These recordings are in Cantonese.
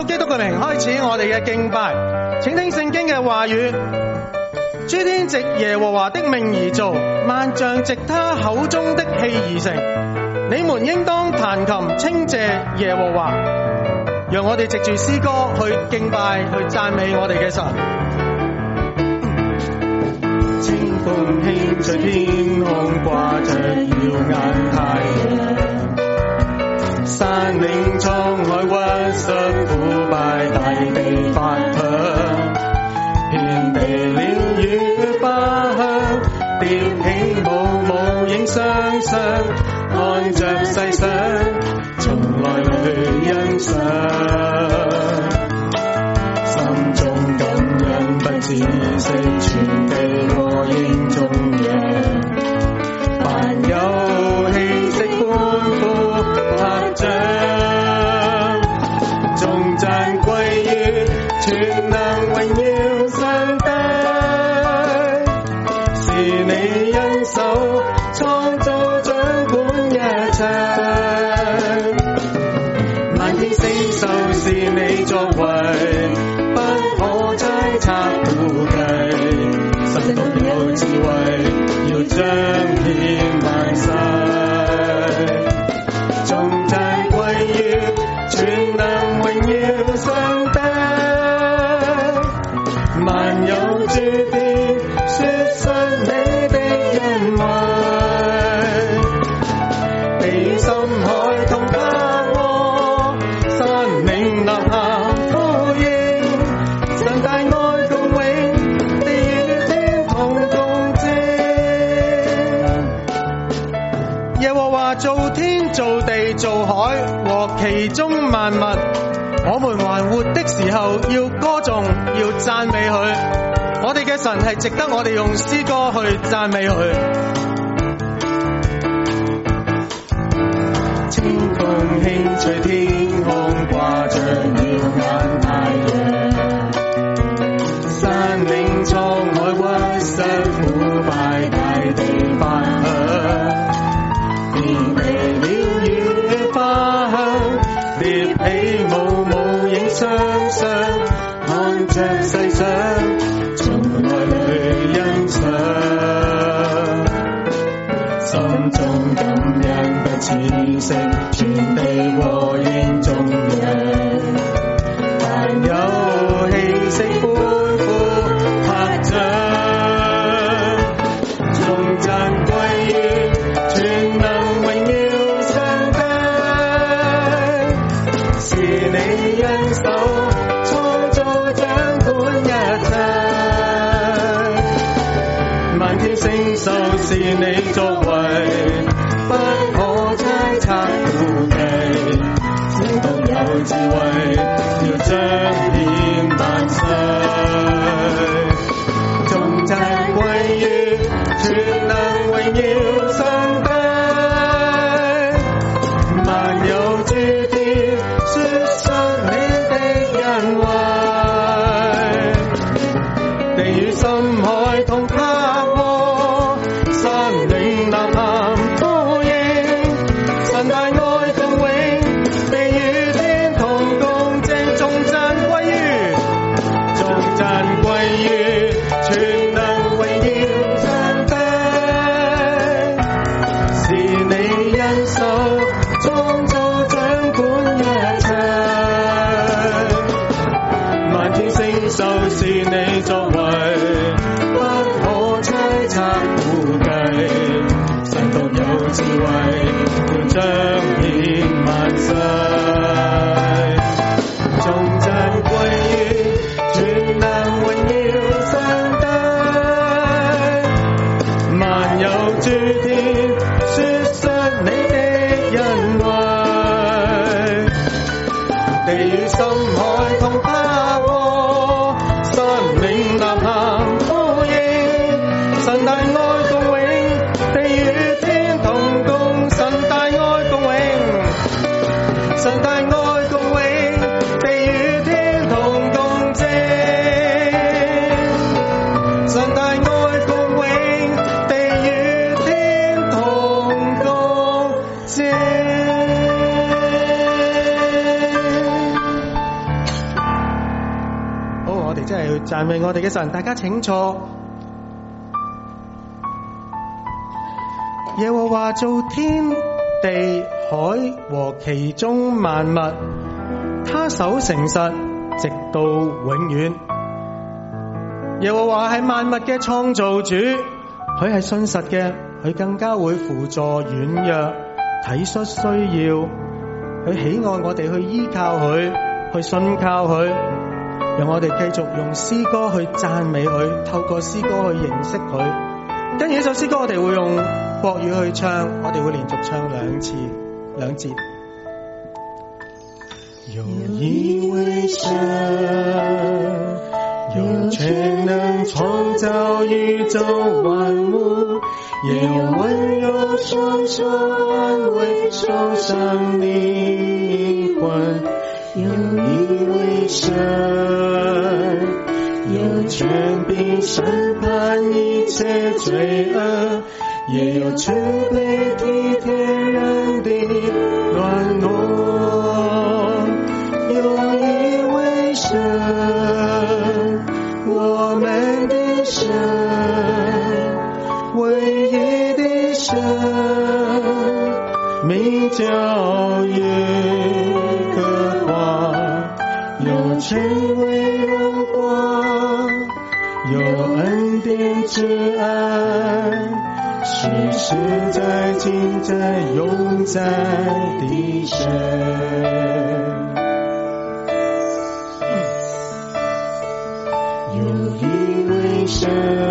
基督嘅名開始我哋嘅敬拜，請聽聖經嘅話語。諸天藉耶和華的命而造，萬象藉他口中的氣而成。你們應當彈琴稱謝耶和華。讓我哋藉住詩歌去敬拜，去讚美我哋嘅神。清風輕隨天空，掛着耀眼太陽。山嶺滄海屈膝腐敗，大地發響，遍地鳥語花香，疊起舞影雙雙，看着世上，從來去欣賞，心中感恩不止息，全地和應頌揚，凡有氣息歡呼拍掌，頌讚歸於全能榮耀上帝，是你恩手創造掌管一切，萬天星宿是你作為，不可猜測估計，神獨有智慧，要彰顯萬世，頌讚歸於全能榮耀上帝，萬有諸天說述你的恩惠，地與深海同拍和，山嶺吶喊呼應，神大愛共榮，地與天同共證。耶和華造天造地造海和其中萬物，我們還活的時候要歌頌，要讚美佢。我哋嘅神係值得我哋用詩歌去讚美佢。清風輕隨天空，掛着耀眼太陽，山嶺滄海屈膝腐敗，大地發響，遍地鳥語花香，疊起舞影雙雙，看着世上，從來去欣賞，心中感恩不止息，全地和應頌揚，凡有氣息歡呼拍掌，頌讚歸於全能榮耀上帝，是你恩手創造掌管一切，萬天星宿是你作為，不可猜測估計，神獨有智慧，要彰顯萬世，頌讚歸於全能榮耀上帝，萬有諸天說述你的恩惠，地與深海同拍和，山嶺吶喊呼應，神大愛共榮，地與天同共證，頌讚歸於全能榮耀上帝，是你恩手創造掌管一切，萬天星宿是你作為，不可猜測估計，神獨有智慧，要彰顯萬世，頌讚歸於全能榮耀上帝，萬有諸天說述你的恩惠，地與深海同拍和，山嶺吶喊呼應，神大愛共榮，地與天同共，神大愛共榮，神大愛共榮，地與天同共證，神大愛共榮，地與天同共證。 哋真係去讚美我哋嘅神。大家請坐。耶和華造天地海和其中萬物，他守誠實直到永遠。耶和華係萬物嘅創造主，佢係信實嘅，佢更加會輔助軟弱，體恤需要，佢喜愛我哋去依靠佢，去信靠佢。讓我哋繼續用詩歌去讚美佢，透過詩歌去認識佢。跟住呢首詩歌我哋會用國語去唱，我哋會連續唱兩節。有一位神，有權能創造宇宙萬物，也有溫柔雙手安慰受傷靈魂。有一位神，有權柄審判一切罪惡，也有慈悲體貼人的軟弱。有一位神，我們的神，唯一的神，名叫耶和華，有權威榮光，有恩典慈愛，實實在今在永在的神。有一位神，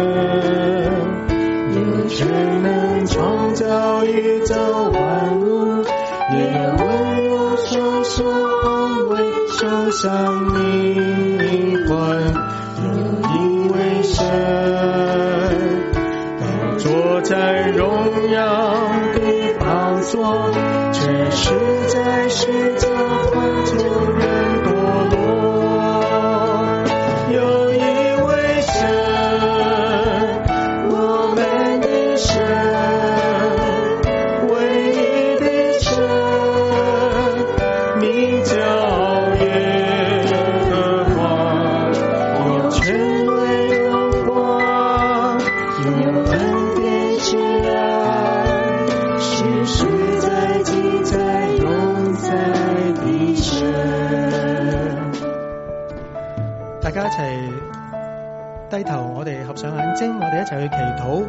有權能創造宇宙萬物，也有溫柔雙手安慰受傷靈魂。有一位神，高坐在榮耀的寶座，卻是在世界環救人墮落。有一位神，我們的神，唯一的神，名叫耶和華，有權威榮光，有恩典慈愛，實實在今在永在的神。大家一齊低頭，我哋合上眼睛，我哋一齊去祈禱。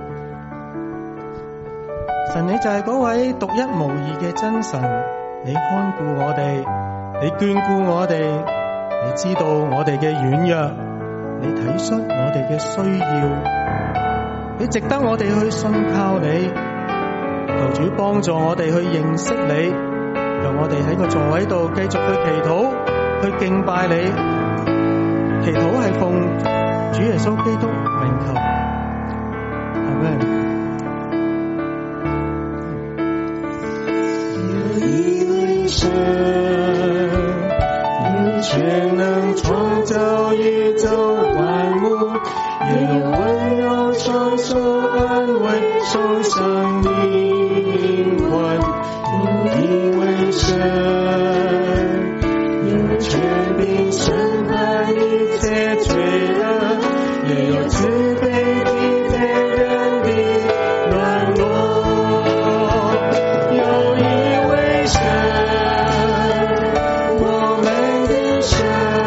神，你就係嗰位獨一無二嘅真神，你看顧我哋，你眷顧我哋，你知道我哋嘅軟弱，你體恤我哋嘅需要，你值得我哋去信靠你。求主幫助我哋去認識你，讓我哋喺個座位度繼續去祈禱，去敬拜你。祈禱係奉主耶穌基督名求，阿們。有一位神，有權能創造宇宙萬物，也有溫柔雙手安慰受傷靈魂。有一位神，有權柄審判一切罪惡，也有慈悲體貼人的軟弱。有一位神，我們的神，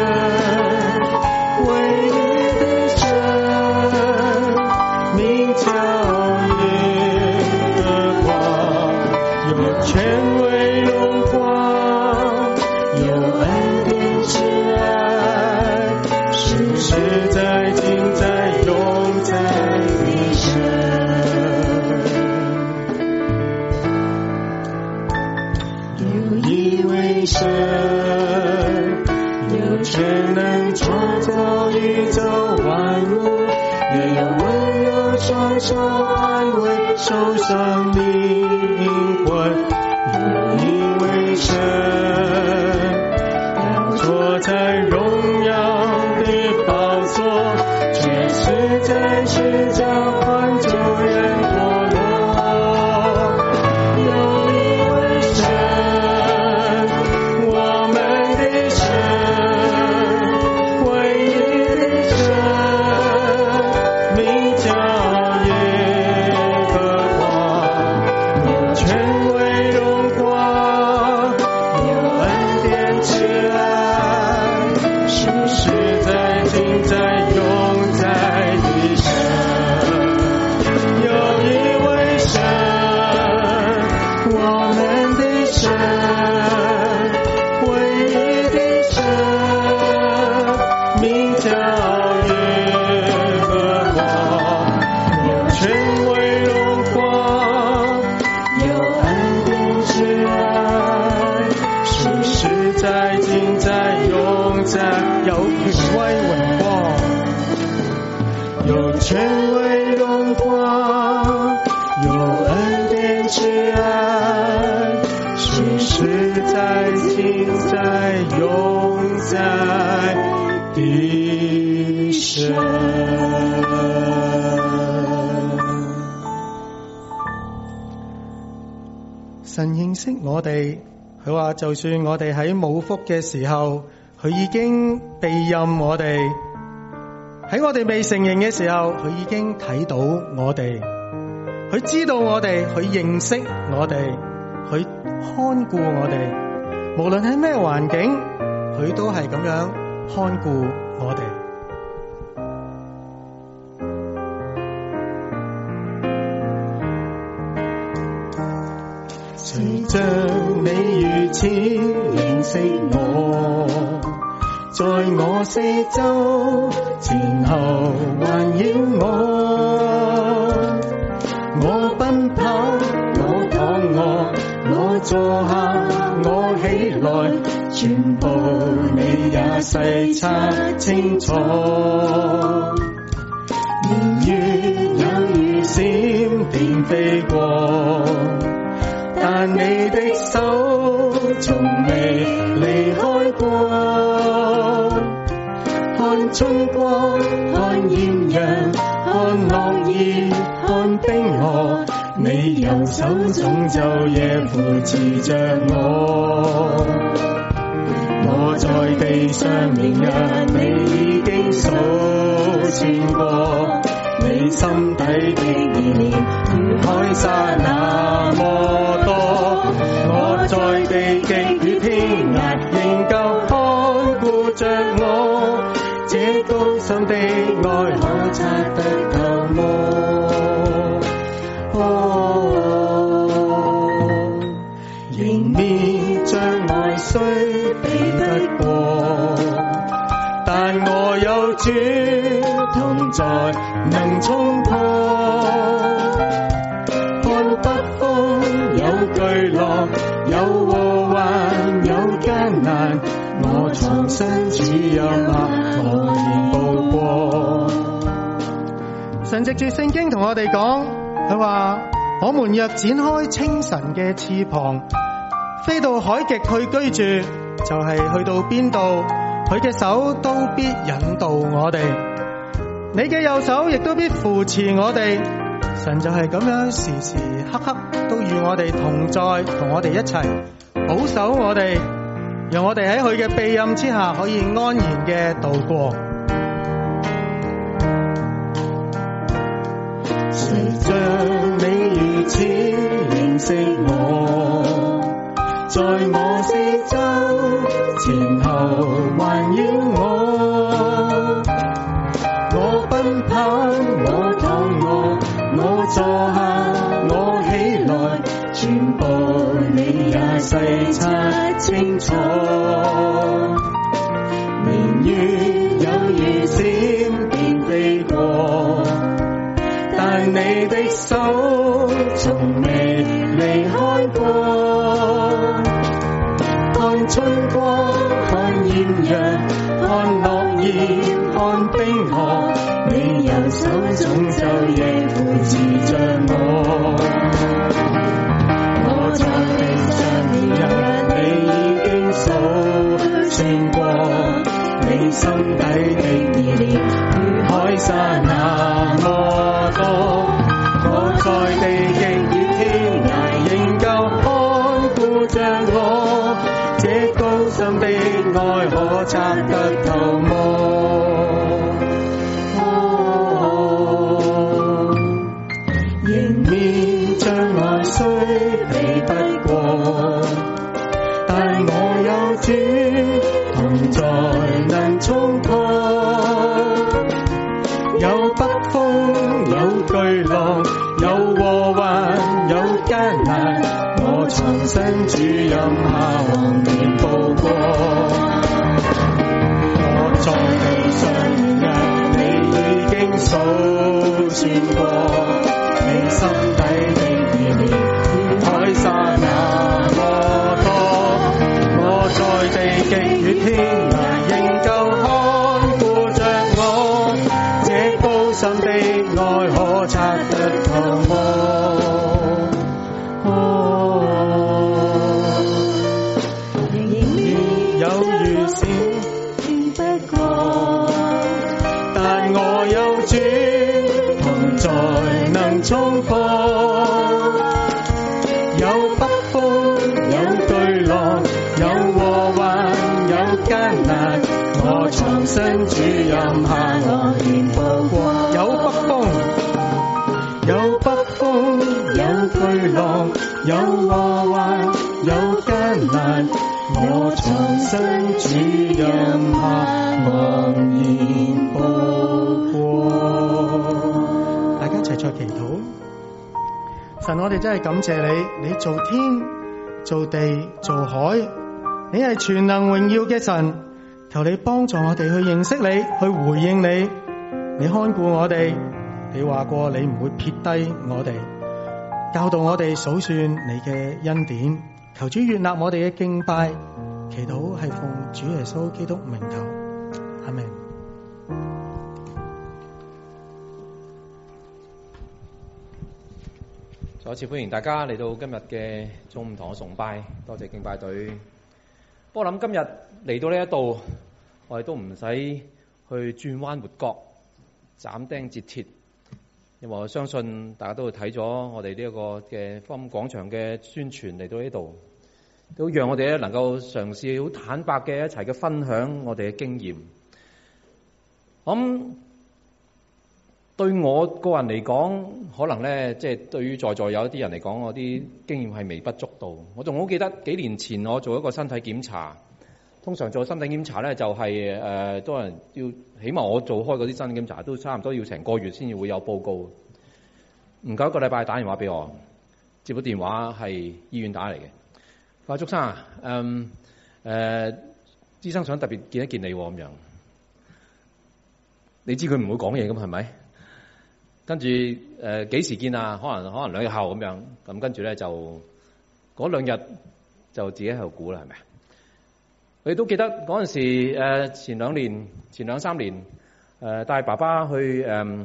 唯一的神，名叫耶和華，有權威榮光，有恩典慈愛，實實在今在永在的神。有一位神，有權能創造宇宙萬物，也有溫柔雙手安慰受傷靈魂。有一位神，高坐在榮耀的寶座，卻是在世界環救人墮落。有一位神，我們的神，唯一的有權威榮光，有權威榮光，有恩典慈愛，是實在今在永在的神。神認識我哋，佢話就算我哋喺冇福嘅時候，佢已經庇蔭我哋；喺我哋未成形嘅時候，佢已經睇到我哋，佢知道我哋，佢認識我哋，佢看顧我哋。無論喺咩環境，佢都係咁樣看顧我哋。誰像你如此認識我，在我四周前後環繞我，我奔跑，我躺臥，我坐下，我起來，全部你也細察清楚。年月有如閃電飛過，但你的手從未離開過。看春光，看豔陽，看落葉，看冰河，你右手總晝夜扶持着我。我在地上年日，你已經數算過，你心底的意念如海沙那麼多。我在地極與天涯，仍舊看顧着我，這高深的愛可察得透麼？迎面障礙雖避不過，但我有主同在，能衝破。看北風有巨浪，有禍患，有艱難，我藏身主蔭下，何年步過。神藉住聖經同我哋講，佢話我們若展開清晨嘅翅膀，飛到海極去居住，就係去到邊度，佢嘅手都必引導我哋，你嘅右手亦都必扶持我哋。神就係咁樣時時刻刻都與我哋同在，同我哋一齊保守我哋，讓我哋喺佢嘅庇蔭之下可以安然嘅度過。誰像你如此認識我，在我四周前後環繞我，我奔跑，我躺臥，我坐下，我起來，全部你也細察清楚。年月有如閃電飛過，但你的手從未離開過。看春光，看豔陽，看落葉，看冰河，你右手總晝夜扶持着我。我在地上年日，你已經數算過，你心底的意念如海沙那麼多。我在地極與天涯，仍舊看顧着我，這高深的愛可察得透麼？迎面障礙雖避不過，但我有主同在，能衝破。有北風，有巨浪，有禍患，有艱難，我藏身主蔭下，往年步過。我在地上年日，你已經數算過，你心底的意念如海沙那麼多。我在地極與天涯，仍舊我察得透仍然有如閃見不過，但我有主同在能衝破，有北風有巨浪有禍患有艱難，我藏身主蔭下我願步過，有北風有巨浪有禍患有艱難，我藏身主蔭下昂然步過。大家一齊再祈禱。神，我哋真係感謝你，你做天做地做海，你係全能榮耀嘅神，求你幫助我哋去認識你，去回應你，你看顧我哋，你話過你唔會撇低我哋，教導我哋數算你嘅恩典，求主悅納我哋嘅敬拜，祈禱係奉主耶穌基督名求，阿們。 再一次歡迎大家嚟到今日嘅中午堂嘅崇拜，多謝敬拜隊。不過我諗今日嚟到呢一度，我哋都唔使去轉彎抹角、斬釘截鐵，因為我相信大家都會睇咗我哋呢一個嘅福音廣場嘅宣傳嚟到呢度，都讓我哋咧能夠嘗試好坦白嘅一齊嘅分享我哋嘅經驗。咁對我個人嚟講，可能咧即係對於在座有一啲人嚟講，我啲經驗係微不足道。我仲好記得幾年前我做一個身體檢查，通常做身體檢查咧就係多人要，起碼我做開嗰啲身體檢查都差唔多要成個月先至會有報告。唔夠一個禮拜打電話俾我，接到電話係醫院打嚟嘅，佢話：祝生啊，醫生想特別見一見你咁樣。你知佢唔會講嘢咁係咪？跟住幾時見啊？可能2日後咁樣。咁跟住咧就嗰2日就自己喺度估啦，係咪？我哋都記得嗰陣時前兩三年帶爸爸去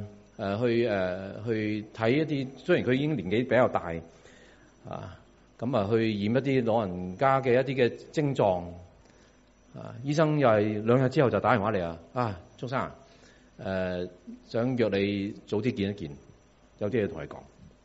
去睇一啲，雖然佢已經年紀比較大咁啊去驗一啲老人家嘅一啲嘅症狀醫生又係2日之後就打電話嚟祝生想約你早啲見一見，有啲嘢同你講。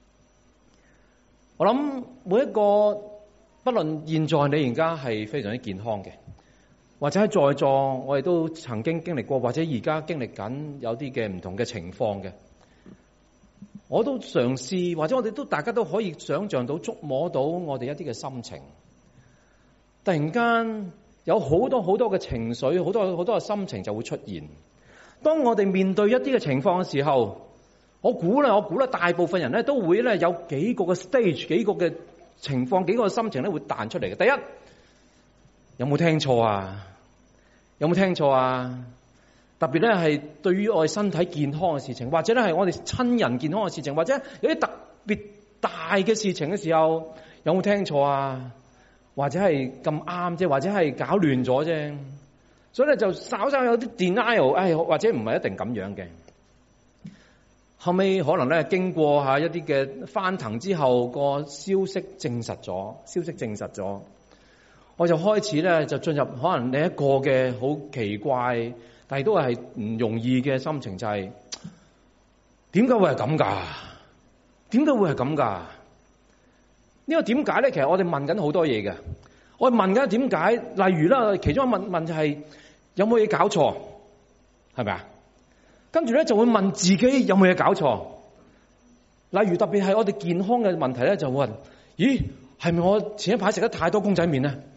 我諗每一個不論現在你而家係非常之健康嘅，或者喺在座我哋都曾經經歷過，或者而家經歷緊有啲嘅唔同嘅情況嘅，我都嘗試，或者我哋都大家都可以想像到、觸摸到我哋一啲嘅心情。突然間有好多好多嘅情緒，好多好多嘅心情就會出現。當我哋面對一啲嘅情況嘅時候，我估啦，大部分人咧都會咧有幾個嘅 stage， 幾個嘅情況，幾個嘅心情咧會彈出嚟嘅。第一，有冇聽錯啊？有冇聽錯啊？特別咧係對於我哋身體健康嘅事情，或者咧係我哋親人健康嘅事情，或者有啲特別大嘅事情嘅時候，有冇聽錯啊？或者係咁啱啫，或者係搞亂咗啫。所以咧就稍稍有啲 denial， 或者唔係一定咁樣嘅。後尾可能咧經過一啲嘅翻騰之後，個消息證實咗，我就開始咧就進入可能另一個嘅好奇怪，但係都係唔容易嘅心情，就係點解會係咁㗎？點解會係咁㗎？呢個點解咧？其實我哋問緊好多嘢嘅，我哋問緊點解？例如啦，其中一個問就係有冇嘢搞錯，係咪啊？跟住咧就會問自己有冇嘢搞錯。例如特別係我哋健康嘅問題咧，就會問：咦，係咪我前一排食得太多公仔麵咧？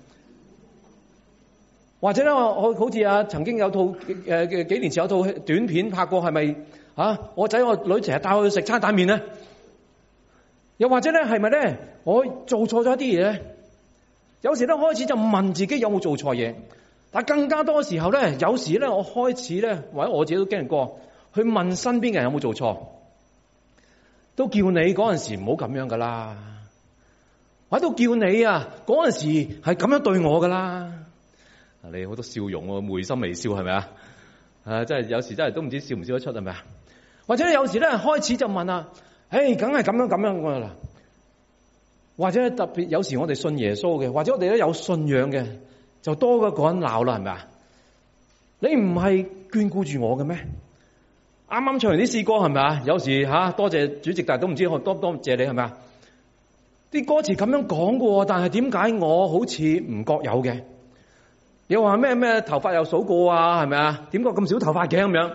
或者咧，我好似曾經有套幾年前有套短片拍過，係咪我仔我女成日帶我去食餐蛋麵咧？又或者咧，係咪咧我做錯咗一啲嘢咧？有時咧開始就問自己有冇做錯嘢，但更加多時候咧，有時咧我開始咧，或者我自己都經歷過，去問身邊嘅人有冇做錯，都叫你嗰陣時唔好咁樣噶啦，或者都叫你嗰陣時係咁樣對我噶啦。你好多笑容喎，會心微笑係咪啊？真係有時真係都唔知笑唔笑得出係咪啊？ 或者有時咧開始就問啦，梗係咁樣噶啦。或者特別有時我哋信耶穌嘅，或者我哋咧有信仰嘅，就多過一個人鬧啦，係咪啊？你唔係眷顧住我嘅咩？啱啱唱完啲詩歌係咪啊？有時多謝主席，但係都唔知多謝你係咪啊？啲歌詞咁樣講嘅，但係點解我好似唔覺有嘅？又話咩頭髮又數過啊，係咪啊？點解咁少頭髮嘅咁樣？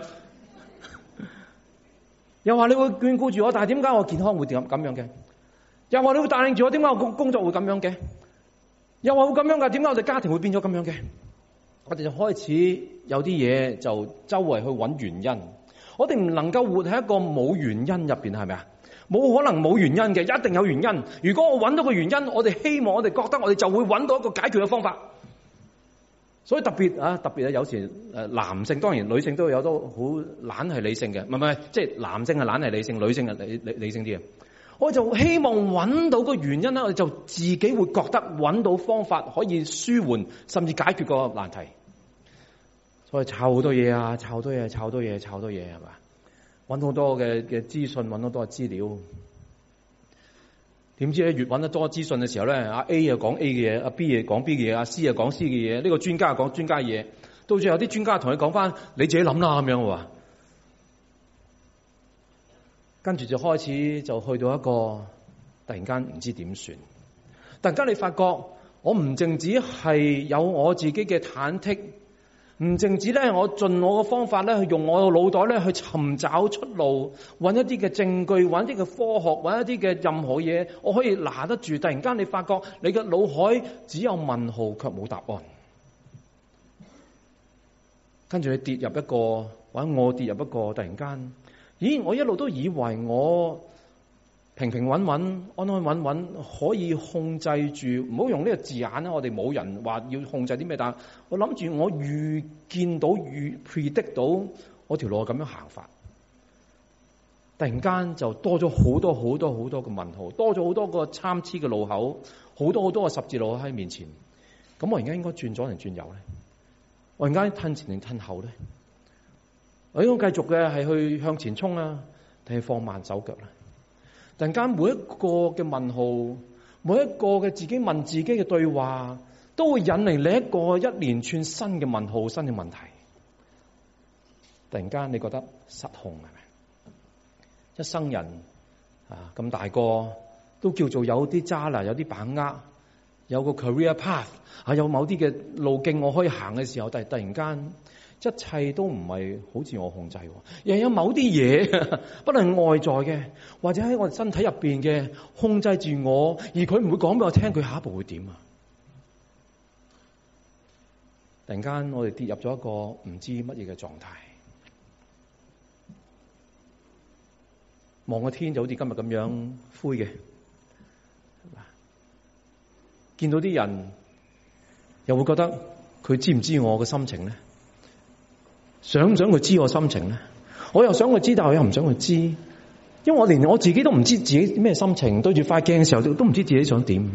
又話你會眷顧住我，但係點解我健康會咁樣嘅？又話你會帶領住我，點解我工作會咁樣嘅？又話會咁樣噶，點解我哋家庭會變咗咁樣嘅？我哋就開始有啲嘢就周圍去揾原因。我哋唔能夠活喺一個冇原因入邊，係咪啊？冇可能冇原因嘅，一定有原因。如果我揾到個原因，我哋希望我哋覺得我哋就會揾到一個解決嘅方法。所以特別啊，有時男性，當然女性都有都好懶係理性嘅，唔係，即係男性係懶係理性，女性係理性啲嘅。我就希望揾到個原因咧，我哋就自己會覺得揾到方法可以舒緩甚至解決個難題。所以抄好多嘢啊，抄好多嘢係嘛？揾好多嘅資訊，揾好多嘅資料。點知咧越揾得多資訊嘅時候咧，阿 A 又講 A 嘅嘢，阿 B 又講 B 嘅嘢，阿 C 又講 C 嘅嘢，呢個專家又講專家嘅嘢。到最後啲專家同你講翻，你自己諗啦咁樣喎。跟住就開始就去到一個突然間唔知點算。突然間你發覺我唔淨止係有我自己嘅忐忑，唔淨止咧我盡我嘅方法咧去用我嘅腦袋咧去尋找出路，揾一啲嘅證據，揾一啲嘅科學，揾一啲嘅任何嘢，我可以拿得住。突然間你發覺你嘅腦海只有問號卻冇答案。跟住你跌入一個，或者我跌入一個，突然間。咦！我一路都以為我平平穩穩、安安穩穩可以控制住，唔好用呢個字眼啦。我哋冇人話要控制啲咩，但係我諗住我預見到、predict 到我條路係咁樣行法。突然間就多咗好多嘅問號，多咗好多個參差嘅路口，好多個十字路口喺面前。咁我而家應該轉左定轉右咧？我而家褪前定褪後咧？我應該繼續嘅係去向前衝啊，定係放慢手腳咧？突然間每一個嘅問號，每一個嘅自己問自己嘅對話，都會引嚟你一連串新嘅問號、新嘅問題。突然間你覺得失控係咪？一生人啊咁大個，都叫做有啲揸拿，有啲把握，有個 career path 啊，有某啲嘅路徑我可以行嘅時候，但係突然間。一切都唔係好似我控制，又有某啲嘢，不論外在嘅，或者喺我哋身體入邊嘅控制住我，而佢唔會講俾我聽佢下一步會點啊！突然間我哋跌入咗一個唔知乜嘢嘅狀態，望個天就好似今日咁樣灰嘅，見到啲人又會覺得佢知唔知我嘅心情咧？想唔想佢知我心情咧？我又想佢知，但我又唔想佢知，因為我連我自己都唔知自己咩心情，對住塊鏡嘅時候都唔知自己想點，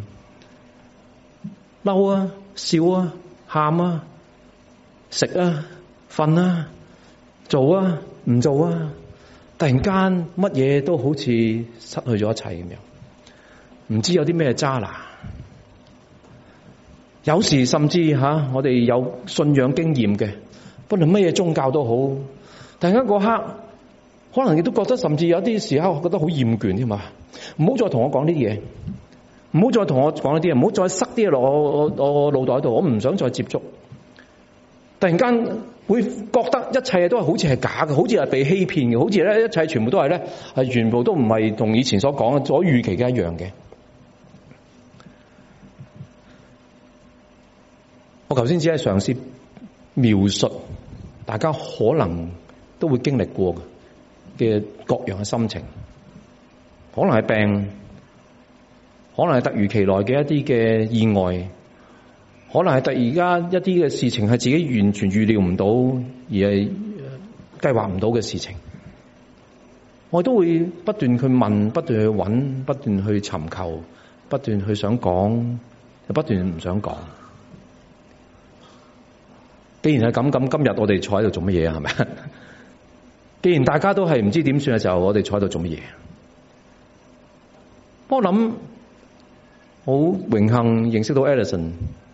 嬲啊、笑啊、喊啊、食啊、瞓啊、做啊、唔做啊，突然間乜嘢都好似失去咗一切咁樣，唔知有啲咩渣拿。有時甚至我哋有信仰經驗嘅。不論乜嘢宗教都好，突然間嗰刻，可能亦都覺得，甚至有啲時刻，我覺得好厭倦添嘛。唔好再同我講呢啲嘢，唔好再同我講呢啲嘢，唔好再塞啲嘢落我腦袋度，我唔想再接觸。突然間會覺得一切都係好似係假嘅，好似係被欺騙嘅，好似咧一切全部都係咧係全部都唔係同以前所講嘅、所預期嘅一樣嘅。我頭先只係嘗試描述大家可能都會經歷過嘅各樣嘅心情，可能係病，可能係突如其來嘅一啲嘅意外，可能係突然間一啲嘅事情係自己完全預料唔到，而係計劃唔到嘅事情。我都會不斷去問，不斷去揾，不斷去尋求，不斷去想講，又不斷唔想講。既然係咁，今日我哋坐喺度做乜嘢啊？係咪？ 既然大家都係唔知點算嘅時候，我哋坐喺度做乜嘢？我諗好榮幸認識到 Alison，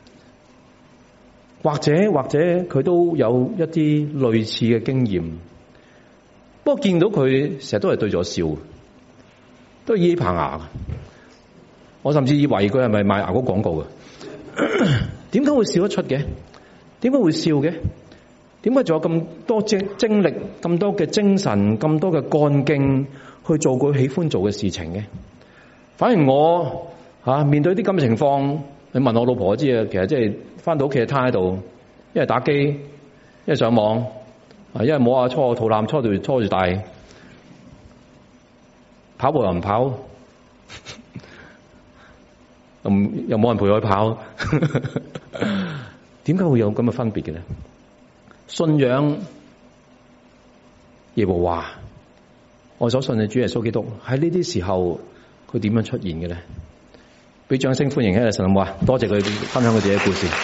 或者佢都有一啲類似嘅經驗。不過見到佢成日都係對咗笑，都係依棚牙。我甚至以為佢係咪賣牙膏廣告嘅？點解會笑得出嘅？點解會笑嘅？點解仲有咁多精力、咁多嘅精神、咁多嘅幹勁去做佢喜歡做嘅事情嘅？反而我面對啲咁嘅情況，你問我老婆我知啊，其實即係翻到屋企就攤喺度，一係打機，一係上網，一係摸下搓肚腩，搓住大，跑步又唔跑，又冇人陪我去跑，點解會有咁嘅分別嘅咧？信仰耶和華，我所信嘅主耶穌基督，喺呢啲時候佢點樣出現嘅咧？俾掌聲歡迎Alison好唔好啊？多謝佢分享佢自己嘅故事。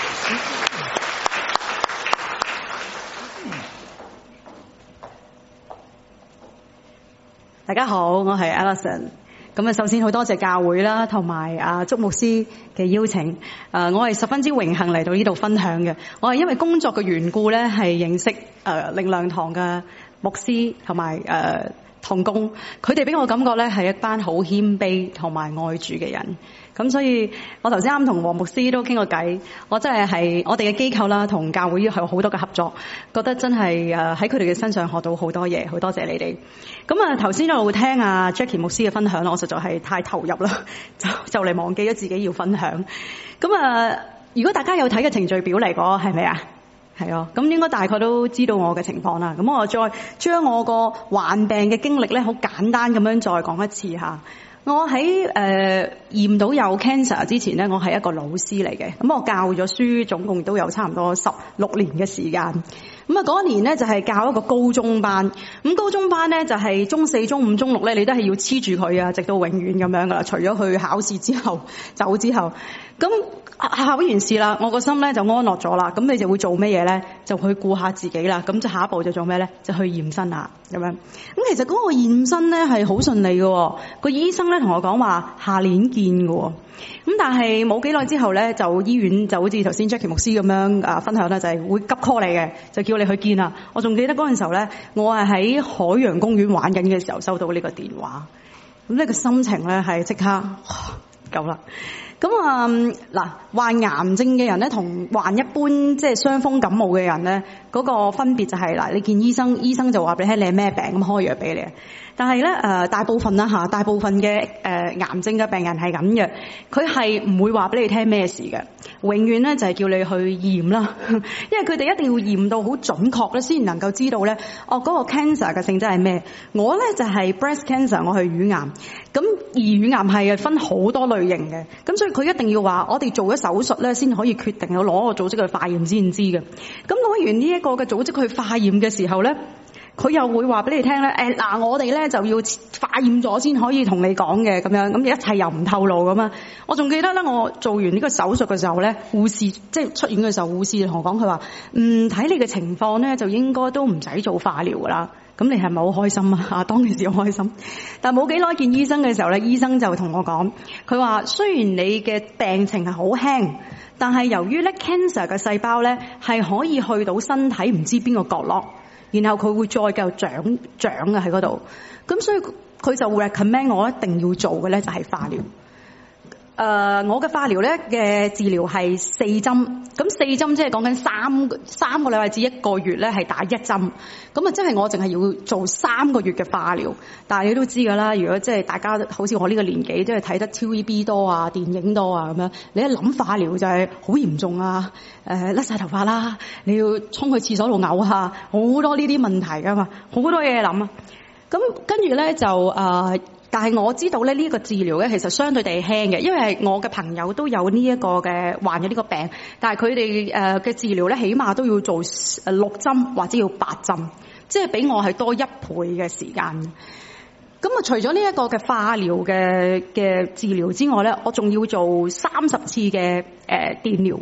大家好，我係 Alison。咁啊，首先好多謝教會啦，同埋祝牧師嘅邀請。我係十分之榮幸嚟到呢度分享嘅。我係因為工作嘅緣故咧，係認識靈糧堂嘅牧師同埋同工。佢哋俾我感覺咧係一班好謙卑同埋愛主嘅人。咁所以我頭先啱同黃牧師都傾過偈，我真係我哋嘅機構啦，同教會係好多嘅合作，覺得真係喺佢哋嘅身上學到好多嘢，好多謝你哋。咁啊頭先一路聽阿 Jackie 牧師嘅分享，我實在係太投入啦，就嚟忘記咗自己要分享。咁啊，如果大家有睇嘅程序表嚟講，係咪啊？係啊，咁應該大概都知道我嘅情況啦。咁我再將我個患病嘅經歷咧，好簡單咁樣再講一次吓。我喺驗到有 cancer 之前咧，我係一個老師嚟嘅。咁我教咗書，總共都有差唔多16年嘅時間。咁啊嗰一年咧就係教一個高中班。咁高中班咧就係中4、中5、中6咧，你都係要黐住佢啊，直到永遠咁樣噶啦。除咗去考試之後走之後，咁考完試啦，我個心咧就安樂咗啦。咁你就會做咩嘢咧？就去顧下自己啦。咁就下一步就做咩咧？就去驗身啦咁樣。咁其實嗰個驗身咧係好順利嘅。個醫生咧同我講話下年見嘅。咁但係冇幾耐之後咧，就醫院就好似頭先 Jackie 牧師咁樣分享啦，就係會急 call 你嘅，就叫你去見啦。我仲記得嗰陣時候咧，我係喺海洋公園玩緊嘅時候收到呢個電話。咁呢個心情咧係即刻夠啦。咁嗱，患癌症嘅人咧，同患一般即係傷風感冒嘅人咧，嗰個分別就係嗱，你見醫生，醫生就話俾你聽你係咩病，咁開藥俾你。但係咧大部分大部分嘅癌症嘅病人係咁嘅，佢係唔會話俾你聽咩事嘅，永遠咧就係叫你去驗啦，因為佢哋一定要驗到好準確咧，先能夠知道咧，嗰個 cancer 嘅性質係咩。我咧就係 breast cancer， 我係乳癌。咁而乳癌係分好多類型嘅，咁所以佢一定要話我哋做咗手術咧，先可以決定要攞個組織去化驗先知嘅。咁攞完呢一個嘅組織去化驗嘅時候咧，佢又會話俾你聽咧，我哋咧就要化驗咗先可以同你講嘅咁樣，咁一切又唔透露咁啊！我仲記得咧，我做完呢個手術嘅時候咧，護士即係出院嘅時候，護士同我講，佢話睇你嘅情況咧，就應該都唔使做化療噶啦。咁你係咪好開心啊？當其時好開心，但冇幾耐見醫生嘅時候咧，醫生就同我講，佢話雖然你嘅病情係好輕，但係由於咧 cancer 嘅細胞咧係可以去到身體唔知邊個角落，然後佢會再繼續長嘅喺嗰度，咁所以佢就 recommend 我一定要做嘅咧就係化療。我嘅化療咧嘅治療係4針，咁4針即係講緊三個禮拜至1個月咧係打1針，咁啊即係我淨係要做3個月嘅化療。但係你都知㗎啦，如果即係大家好似我呢個年紀，即係睇得 TVB 多啊、電影多啊咁樣，你一諗化療就係好嚴重啊，甩晒頭髮啦，你要衝去廁所度嘔下，好多呢啲問題㗎嘛，好多嘢諗啊。咁跟住咧就但係我知道咧呢一個治療咧其實相對地輕嘅，因為我嘅朋友都有呢一個嘅患咗呢個病，但係佢哋嘅治療咧起碼都要做6針或者要8針，即係比我係多1倍嘅時間。咁啊，除咗呢一個嘅化療嘅治療之外咧，我仲要做30次嘅電療。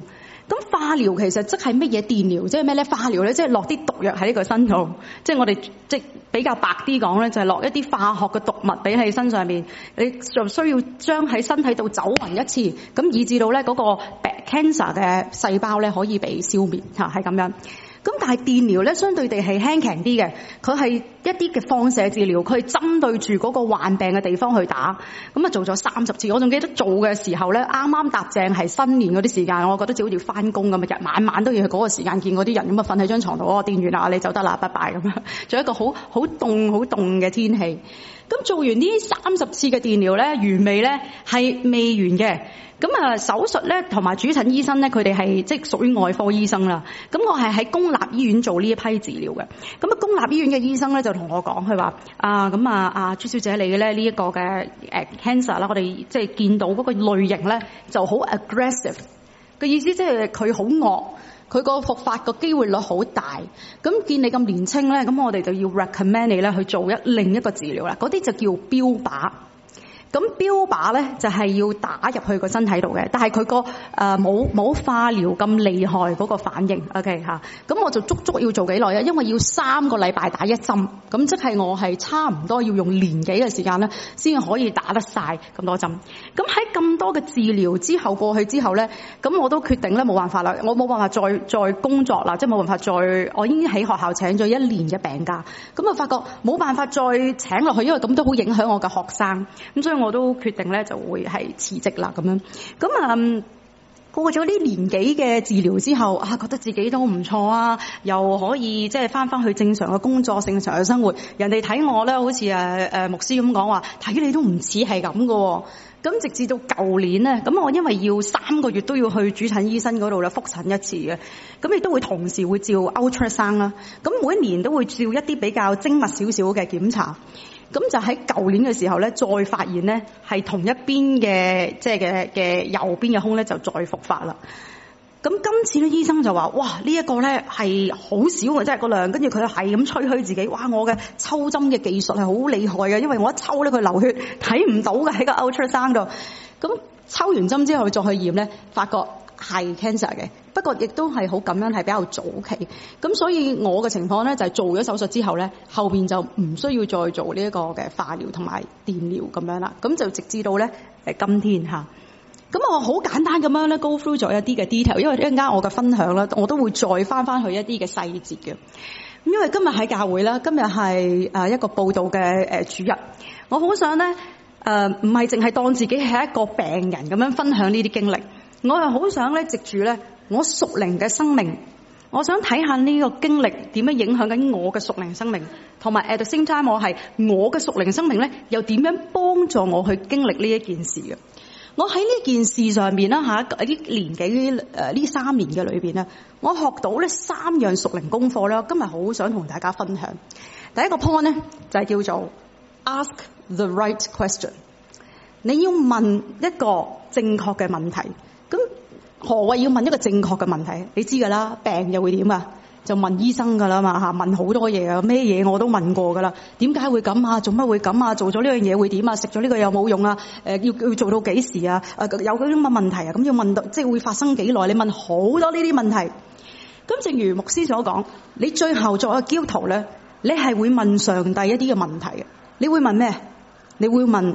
咁化療其實即係乜嘢？電療即係咩咧？化療咧即係落啲毒藥喺呢個身度，即係我哋即係比較白啲講咧，就係落一啲化學嘅毒物俾你身上面，你就需要將喺身體度走勻一次，咁以至到咧嗰個 cancer 嘅細胞咧可以被消滅嚇，係咁樣。咁但係電療咧，相對地係輕強啲嘅，佢係一啲嘅放射治療，佢係針對住嗰個患病嘅地方去打。咁啊做咗30次，我仲記得做嘅時候咧，啱啱搭正係新年嗰啲時間，我覺得就好似翻工咁啊，晚晚都要去嗰個時間見嗰啲人，咁啊瞓喺張床度，電完啦，你走得啦，拜拜咁樣，做一個好凍嘅天氣。咁做完呢30次嘅電療咧，完未咧？係未完嘅。咁啊手術咧同埋主診醫生咧，佢哋係即係屬於外科醫生啦。咁我係喺公立醫院做呢一批治療嘅。咁啊公立醫院嘅醫生咧就同我講，佢話朱小姐你嘅咧呢一個嘅cancer 啦，我哋即係見到嗰個類型咧就好 aggressive 嘅意思，即係佢好惡。佢個復發個機會率好大，咁見你咁年輕咧，咁我哋就要 recommend 你咧去做另一個治療啦。嗰啲就叫標靶。咁標靶咧就係要打入去個身體度嘅，但係佢個冇化療咁厲害嗰個反應。OK 嚇，咁我就足足要做幾耐啊？因為要3個禮拜打一針，咁即係我係差唔多要用年幾嘅時間咧，先可以打得晒咁多針。咁喺咁多嘅治療之後過去之後咧，咁我都決定咧冇辦法啦，我冇辦法再工作啦，即係冇辦法我已經喺學校請咗1年嘅病假，咁啊發覺冇辦法再請落去，因為咁都好影響我嘅學生，咁所以我都決定咧就會係辭職啦咁樣。咁過咗呢年幾嘅治療之後覺得自己都唔錯啊，又可以即係翻去正常嘅工作、正常嘅生活。人哋睇我咧，好似牧師咁講話，睇你都唔似係咁喎。咁直至到舊年咧，咁我因為要3個月都要去主診醫生嗰度咧復診一次嘅，咁亦都會同時會照 ultrasound 啦。咁每一年都會照一啲比較精密少少嘅檢查。咁就喺舊年嘅時候咧，再發現咧係同一邊嘅即係嘅右邊嘅胸咧就再復發啦。咁今次咧醫生就話：哇，呢一個咧係好少嘅，即係個量。跟住佢係咁吹噓自己，哇！我嘅抽針嘅技術係好厲害嘅，因為我一抽咧佢流血睇唔到嘅喺個 ultrasound 度。咁抽完針之後再去驗咧，發覺係 cancer 嘅，不過亦都係好咁樣係比較早期。咁所以我嘅情況咧就係做咗手術之後咧，後邊就唔需要再做呢一個嘅化療同埋電療咁樣啦。咁就直至到咧今天嚇。咁我好簡單咁樣咧 go through 咗一啲嘅 detail， 因為一陣間我嘅分享咧，我都會再翻去一啲嘅細節嘅。咁因為今日喺教會啦，今日係一個報道嘅主日，我好想咧唔係淨係當自己係一個病人咁樣分享呢啲經歷，我係好想咧藉住咧我屬靈嘅生命，我想睇下呢個經歷點樣影響緊我嘅屬靈生命，同埋 at the same time 我嘅屬靈生命咧又點樣幫助我去經歷呢一件事嘅。我喺呢件事上面啦嚇，啲年紀呢3年嘅裏邊咧，我學到咧3樣屬靈功課咧，今日好想同大家分享。第一個 point 咧就係叫做 ask the right question， 你要問一個正確嘅問題。咁何謂要問一個正確嘅問題？你知㗎啦，病又會點啊？就問醫生㗎啦嘛嚇，問好多嘢啊，咩嘢我都問過㗎啦。點解會咁啊？做乜會咁啊？做咗呢樣嘢會點啊？食咗呢個有冇用啊？要做到幾時啊？有嗰啲乜問題啊？咁要問到即係會發生幾耐？你問好多呢啲問題。咁正如牧師所講，你最後作為基督徒咧，你係會問上帝一啲嘅問題嘅。你會問咩？你會問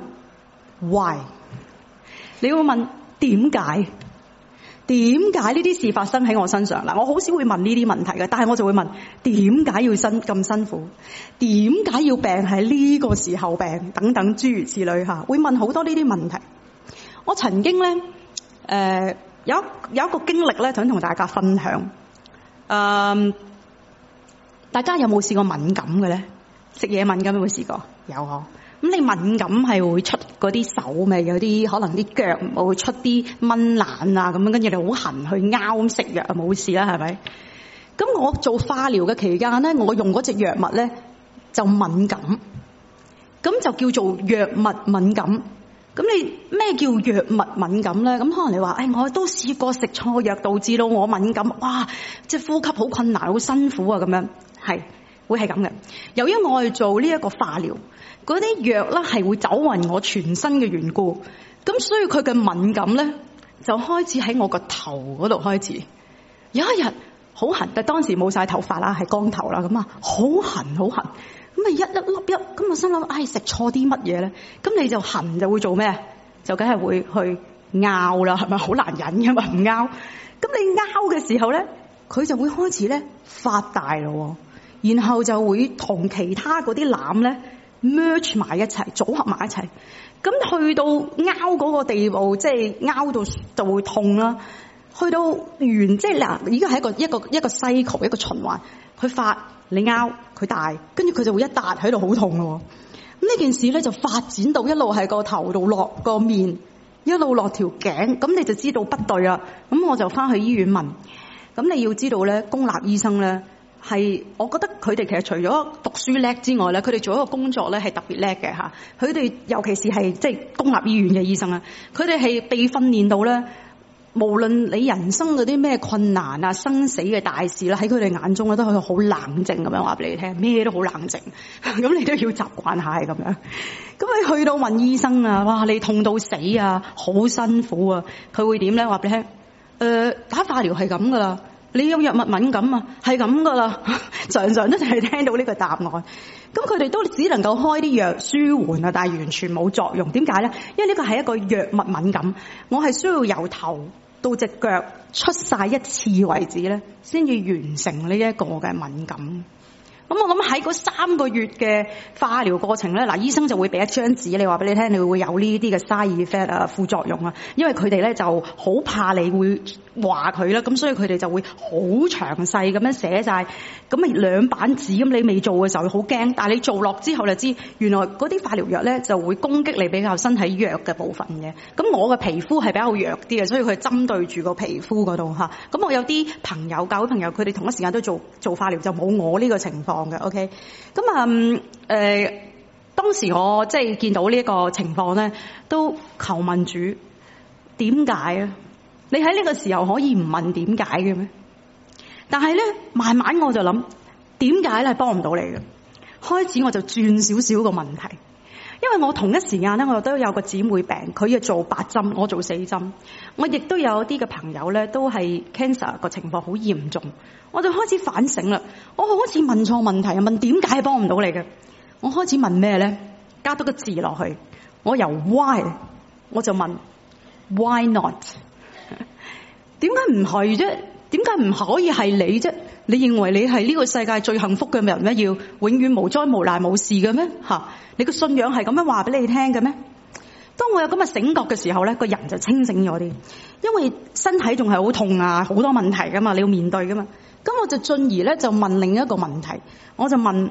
why？ 你會問點解？點解呢啲事發生喺我身上？嗱，我好少會問呢啲問題嘅，但係我就會問點解要咁辛苦？點解要病喺呢個時候病？等等諸如此類嚇，會問好多呢啲問題。我曾經咧有一個經歷咧，想同大家分享。大家有冇試過敏感嘅咧？食嘢敏感有冇試過？有嗬。咁你敏感係會出嗰啲手味，有啲可能啲腳會出啲蚊爛啊咁樣，跟住你好痕去拗咁食藥啊冇事啦，係咪？咁我做化療嘅期間咧，我用嗰隻藥物咧就敏感，咁就叫做藥物敏感。咁你咩叫藥物敏感咧？咁可能你話，我都試過食錯藥導致到我敏感，哇！即係呼吸好困難，好辛苦啊咁樣，係會係咁嘅。由於我係做呢一個化療。嗰啲藥咧係會走勻我全身嘅緣故，咁所以佢嘅敏感咧就開始喺我個頭嗰度開始。 有一日好痕，但當時冇晒頭髮啦，係光頭啦，咁啊好痕好痕，咁啊一粒，咁我心諗，食錯啲乜嘢咧？咁你就痕就會做咩？就梗係會去拗啦，係咪？好難忍噶嘛，唔拗。咁你拗嘅時候咧，佢就會開始咧發大咯，然後就會同其他嗰啲攬咧 merge 埋一齊，組合埋一齊。咁去到拗嗰個地步，即係拗到就會痛啦。去到完，即係嗱，而家係一個 cycle， 一個循環。佢發，你拗，佢大，跟住佢就會一笪喺度好痛咯。咁呢件事咧就發展到一路係個頭度落個面，一路落條頸，咁你就知道不對啦。咁我就翻去醫院問。咁你要知道咧，公立醫生咧係，我覺得佢哋其實除咗讀書叻之外咧，佢哋做一個工作咧係特別叻嘅嚇。佢哋尤其是係即係公立醫院嘅醫生啦，佢哋係被訓練到咧。無論你人生嗰啲咩困難啊、生死嘅大事啦，喺佢哋眼中咧都係好冷靜咁樣話俾你聽，咩都好冷靜。咁你都要習慣下係咁樣。咁你去到問醫生啊，哇！你痛到死啊，好辛苦啊，佢會點咧？話俾你聽，打化療係咁噶啦，你有藥物敏感啊，係咁噶啦，常常都係聽到呢個答案。咁佢哋都只能夠開啲藥舒緩啊，但係完全冇作用。點解咧？因為呢個係一個藥物敏感，我係需要由頭到隻腳出晒一次為止咧，先至完成呢一個嘅敏感。咁我諗喺嗰3個月嘅化療過程咧，嗱，醫生就會俾一張紙，你話俾你聽，你會有呢啲嘅 side effect 啊，副作用啊。因為佢哋咧就好怕你會話佢啦，咁所以佢哋就會好詳細咁樣寫晒。咁啊2版紙，咁你未做嘅時候好驚，但係你做落之後就知，原來嗰啲化療藥咧就會攻擊你比較身體弱嘅部分嘅。咁我嘅皮膚係比較弱啲嘅，所以佢係針對住個皮膚嗰度嚇。咁我有啲朋友，教會朋友，佢哋同一時間都做化療，就冇我呢個情況嘅。OK， 咁當時我即係見到呢一個情況咧，都求問主點解啊？你喺呢個時候可以唔問點解嘅咩？但係咧，慢慢我就諗點解咧係幫唔到你嘅。開始我就轉少少個問題，因為我同一時間咧，我都有個姊妹病，佢要做8針，我做4針。我亦都有啲嘅朋友咧，都係 cancer 個情況好嚴重。我就開始反省啦，我好似問錯問題啊！問點解係幫唔到你嘅？我開始問咩咧？加多個字落去，我由 why 我就問 why not？ 點解唔係啫？點解唔可以係你啫？你認為你係呢個世界最幸福嘅人咩？要永遠無災無難無事嘅咩？嚇！你個信仰係咁樣話俾你聽嘅咩？當我有咁嘅醒覺嘅時候咧，個人就清醒咗啲，因為身體仲係好痛啊，好多問題噶嘛，你要面對噶嘛。咁我就進而咧就問另一個問題，我就問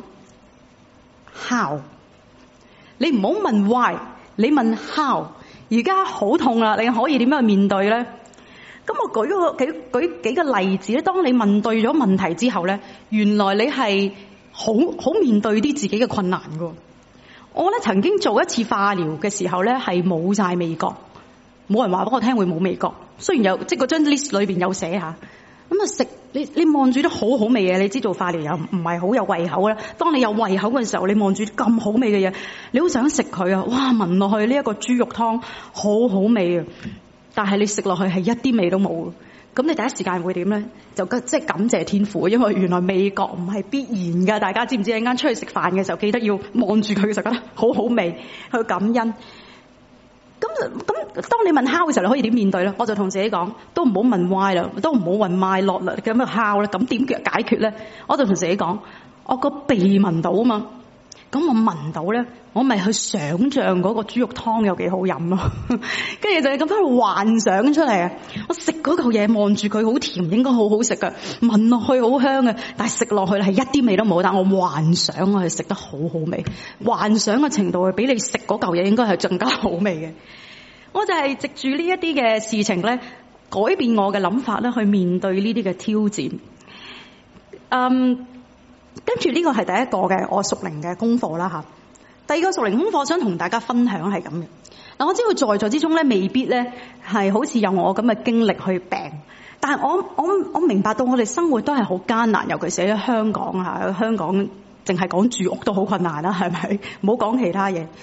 how。你唔好問 why， 你問 how。而家好痛啦，你可以點樣去面對咧？咁我舉幾個例子咧。當你問對咗問題之後咧，原來你係好面對啲自己嘅困難噶。我咧曾經做一次化療嘅時候咧，係冇晒味覺，冇人話俾我聽會冇味覺。雖然有，即係嗰張 list 裏邊有寫下。咁啊食你望住都好好味嘅，你知做化療又唔係好有胃口啦。當你有胃口嘅時候，你望住咁好味嘅嘢，你好想食佢啊！哇，聞落去呢一個豬肉湯好好味啊！但係你食落去係一啲味都冇。咁你第一時間會點咧？就即係感謝天父，因為原來味覺唔係必然噶。大家知唔知？一陣間出去食飯嘅時候，記得要望住佢嘅時候，覺得好好味，去感恩。咁，當你問 how 嘅時候，你可以點面對咧？我就同自己講，都唔好問 why 啦，都唔好問 why not 啦，咁樣 how 咧，咁點解決咧？我就同自己講，我個鼻聞到啊嘛，咁我聞到咧，我咪去想像嗰個豬肉湯有幾好飲咯，跟住就係咁喺度幻想出嚟啊！我食嗰嚿嘢，望住佢好甜，應該好好食噶，聞落去好香嘅，但係食落去係一啲味都冇。但我幻想我係食得好好味，幻想嘅程度係比你食嗰嚿嘢應該係更加好味嘅。我就係藉住呢一啲嘅事情咧，改變我嘅諗法咧，去面對呢啲嘅挑戰。跟住呢個係第一個嘅我屬靈嘅功課啦嚇。第二個屬靈功課想同大家分享係咁嘅。嗱，我知道在座之中咧，未必咧係好似有我咁嘅經歷去病，但係我明白到我哋生活都係好艱難，尤其是喺香港嚇。香港淨係講住屋都好困難啦，係咪？唔好講其他嘢。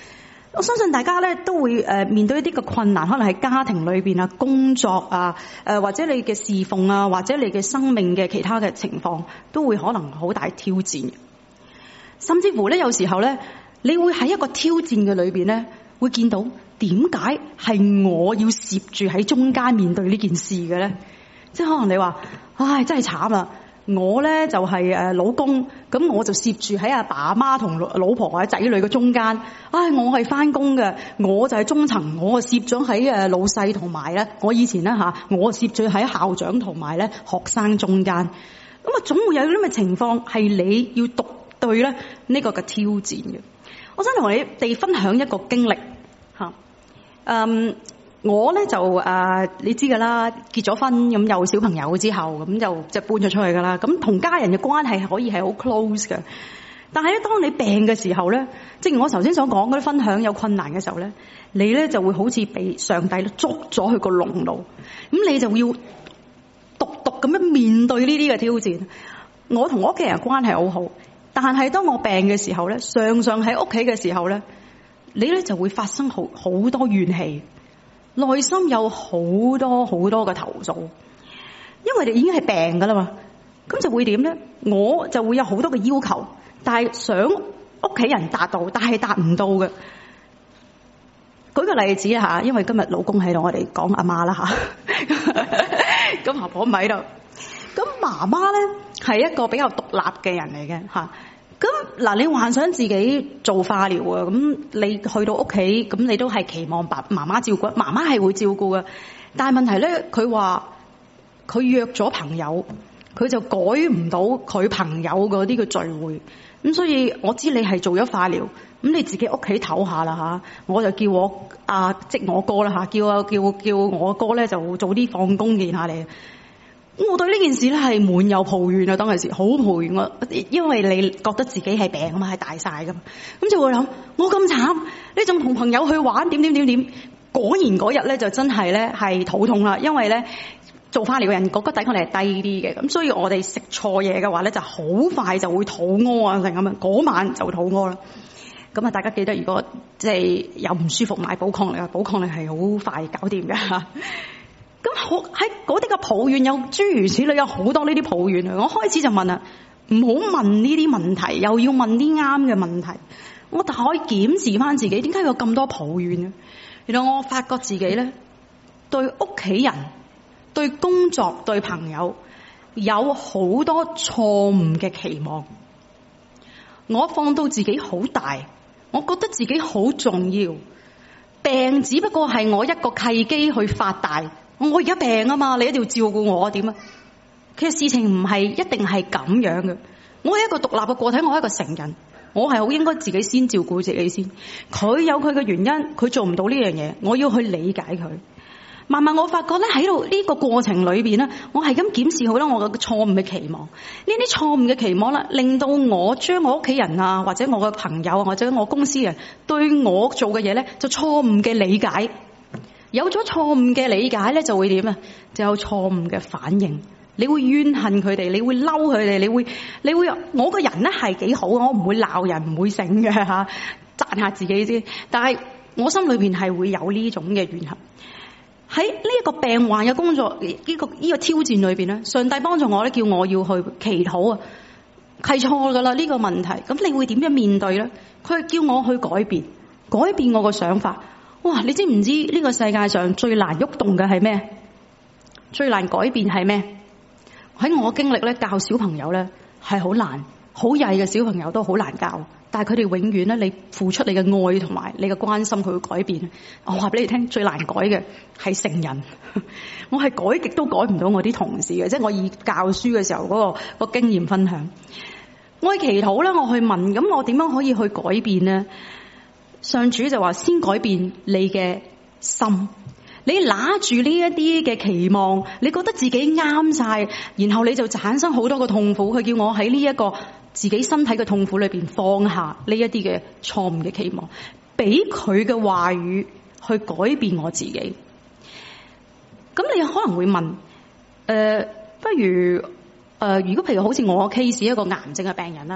我相信大家咧都會面對一啲嘅困難，可能喺家庭裏邊啊、工作啊、或者你嘅侍奉啊，或者你嘅生命嘅其他嘅情況，都會可能好大挑戰。甚至乎咧，有時候咧，你會喺一個挑戰嘅裏邊咧，會見到點解係我要攝住喺中間面對呢件事嘅咧？即係可能你話，唉，真係慘啊！我咧就係老公，咁我就攝住喺阿爸阿媽同老婆或者仔女嘅中間。唉，我係翻工嘅，我就係中層，我攝咗喺老細同埋咧，我以前咧我攝住喺校長同埋咧學生中間。咁啊，總會有啲咁嘅情況係你要獨對咧呢個嘅挑戰嘅。我想同你哋分享一個經歷嚇。我咧就你知㗎啦，結咗婚咁有小朋友之後，咁就搬咗出去㗎啦。咁同家人嘅關係可以係好 close 嘅，但係咧，當你病嘅時候咧，正如我頭先所講嗰啲分享有困難嘅時候咧，你咧就會好似被上帝捉咗去個籠度，咁你就要獨咁樣面對呢啲嘅挑戰。我同我屋企人關係好好，但係當我病嘅時候咧，常常喺屋企嘅時候咧，你咧就會發生好多怨氣。內心有好多嘅投訴，因為你已經係病㗎啦嘛，咁就會點咧？我就會有好多嘅要求，但係想屋企人達到，但係達唔到嘅。舉個例子嚇，因為今日老公喺度，我哋講阿媽啦嚇，咁婆婆唔喺度，咁媽媽咧係一個比較獨立嘅人嚟嘅嚇。咁嗱，你幻想自己做化療啊，咁你去到屋企，咁你都係期望媽媽照顧，媽媽係會照顧嘅。但係問題咧，佢話佢約咗朋友，佢就改唔到佢朋友嗰啲嘅聚會。咁所以我知你係做咗化療，咁你自己屋企唞下啦嚇。我就叫我即我哥啦嚇，叫我哥咧就早啲放工見下你。我對呢件事咧係滿有抱怨啊！當其時好抱怨我，因為你覺得自己係病啊嘛，係大晒噶嘛，咁就會諗我咁慘，你仲同朋友去玩點。果然嗰日咧就真係咧係肚痛啦，因為咧做化療嘅人個抵抗力係低啲嘅，咁所以我哋食錯嘢嘅話咧就好快就會肚屙啊，成咁樣嗰晚就肚屙啦。咁啊，大家記得如果即係有唔舒服買寶礦力啊，寶礦力係好快搞掂嘅嚇。咁喺嗰啲嘅抱怨有諸如此類，有好多呢啲抱怨啊！我開始就問啦，唔好問呢啲問題，又要問啲啱嘅問題。我可以檢視翻自己，點解有咁多抱怨呢？原來我發覺自己咧對屋企人、對工作、對朋友有好多錯誤嘅期望。我放到自己好大，我覺得自己好重要。病只不過係我一個契機去發大。我而家病啊嘛，你一定要照顧我點啊？其實事情唔係一定係咁樣嘅。我係一個獨立嘅個體，我係一個成人，我係好應該自己先照顧自己先。佢有佢嘅原因，佢做唔到呢樣嘢，我要去理解佢。慢慢我發覺咧喺度呢個過程裏邊咧，我係咁檢視好多我嘅錯誤嘅期望。呢啲錯誤嘅期望啦，令到我將我屋企人啊，或者我嘅朋友啊，或者我公司人對我做嘅嘢咧，就錯誤嘅理解。有咗錯誤嘅理解咧，就會點啊？就有錯誤嘅反應。你會怨恨佢哋，你會嬲佢哋，你會我個人咧係幾好，我唔會鬧人，唔會醒嘅嚇，讚下自己先。但係我心裏邊係會有呢種嘅怨恨。喺呢一個病患嘅工作呢個挑戰裏邊咧，上帝幫助我咧，叫我要去祈禱啊，係錯噶啦呢個問題。咁你會點樣面對咧？佢叫我去改變我個想法。哇！你知唔知呢個世界上最難喐動嘅係咩？最難改變係咩？喺我經歷咧，教小朋友咧係好難，好曳嘅小朋友都好難教。但係佢哋永遠咧，你付出你嘅愛同埋你嘅關心，佢會改變。我話俾你聽，最難改嘅係成人。我係改極都改唔到我啲同事嘅，即係我以教書嘅時候嗰個經驗分享。我去祈禱咧，我去問，咁我點樣可以去改變呢？上主就話先改變你嘅心，你拿住呢一啲嘅期望，你覺得自己啱晒，然後你就產生好多個痛苦。佢叫我喺呢一個自己身體嘅痛苦裏邊放下呢一啲嘅錯誤嘅期望，俾佢嘅話語去改變我自己。咁你可能會問，不如如果譬如好似我 case 一個癌症嘅病人啦，咁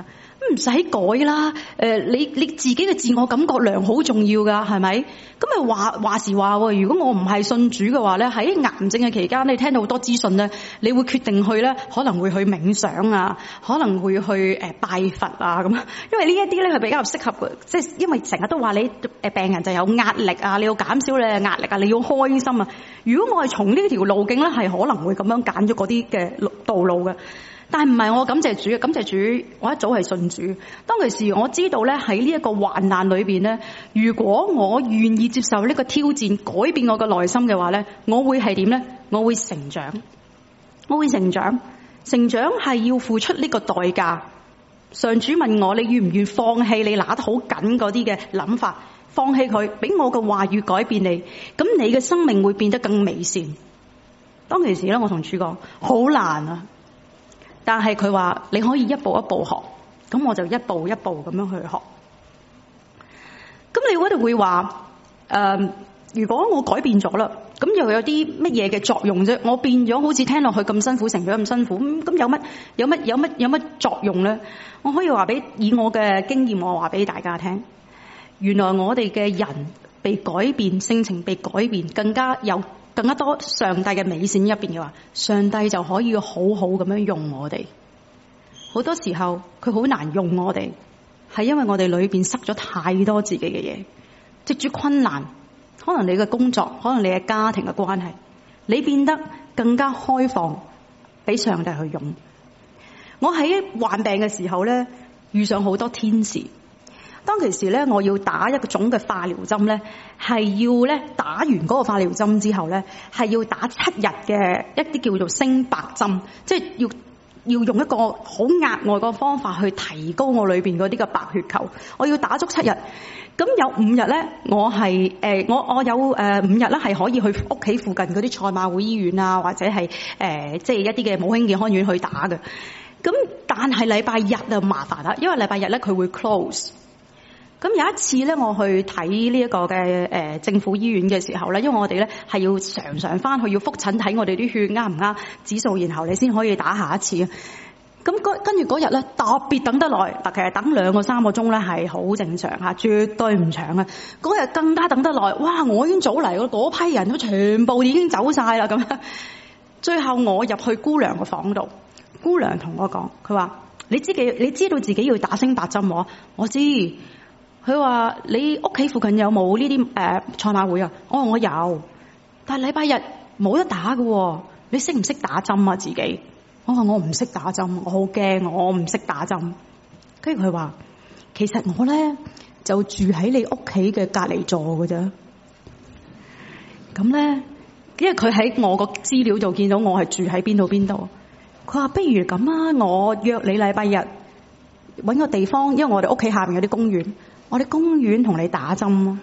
唔使改啦，你自己嘅自我感覺良好重要噶，係咪？咁咪話時話喎，如果我唔係信主嘅話咧，喺癌症嘅期間，你聽到好多資訊咧，你會決定去咧，可能會去冥想啊，可能會去拜佛啊咁，因為呢一啲咧係比較適合嘅，即係因為成日都話你病人就有壓力啊，你要減少你嘅壓力啊，你要開心啊。如果我係從呢條路徑咧，係可能會咁樣揀咗嗰啲嘅道路嘅。但係唔係，我感謝主，感謝主，我一早係信主。當其時我知道咧，喺呢一個患難裏邊咧，如果我願意接受呢個挑戰，改變我嘅內心嘅話咧，我會係點咧？我會成長，我會成長。成長係要付出呢個代價。上主問我，你願唔願放棄你拿得好緊嗰啲嘅諗法，放棄佢，俾我嘅話語改變你，咁你嘅生命會變得更美善。當其時咧，我同主講好難啊。但係佢話你可以一步一步學，咁我就一步一步咁樣去學。咁你嗰度會話如果我改變咗啦，咁又有啲乜嘢嘅作用啫？我變咗好似聽落去咁辛苦，成咗咁辛苦，咁有乜作用咧？我可以話以我嘅經驗，我話俾大家聽，原來我哋嘅人被改變，性情被改變，更加多上帝嘅美善入邊嘅話，上帝就可以好好咁樣用我哋。好多時候佢好難用我哋，係因為我哋裏邊塞咗太多自己嘅嘢，藉住困難，可能你嘅工作，可能你嘅家庭嘅關係，你變得更加開放，俾上帝去用。我喺患病嘅時候咧，遇上好多天使。當其時咧，我要打一種嘅化療針咧，係要咧打完嗰個化療針之後咧，係要打7日嘅一啲叫做升白針，即係要用一個好額外嘅方法去提高我裏邊嗰啲嘅白血球。我要打足7日，咁有5日咧，我係我有5日咧係可以去屋企附近嗰啲賽馬會醫院啊，或者係即係一啲嘅母嬰健康院去打嘅。咁但係禮拜日就麻煩啦，因為禮拜日咧佢會 close。咁有一次咧，我去睇呢一個嘅政府醫院嘅時候咧，因為我哋咧係要常常翻去要覆診睇我哋啲血啱唔啱指數，然後你先可以打下一次啊。咁跟住嗰日咧特別等得耐，其實等2個3個鐘咧係好正常嚇，絕對唔長啊。嗰日更加等得耐，哇！我已經早嚟，嗰批人都全部已經走晒啦咁。最後我入去姑娘嘅房度，姑娘同我講，佢話：你知道自己要打升白針喎？我知。佢話：你屋企附近有冇呢啲賽馬會啊？我話我有，但係禮拜日冇得打㗎。你識唔識打針啊？自己？我話我唔識打針，我好驚，我唔識打針。跟住佢話：其實我咧就住喺你屋企嘅隔離座㗎咋。咁咧，因為佢喺我個資料度見到我係住喺邊度。佢話：不如咁啊，我約你禮拜日搵個地方，因為我哋屋企下面有啲公園。我哋公園同你打針咯。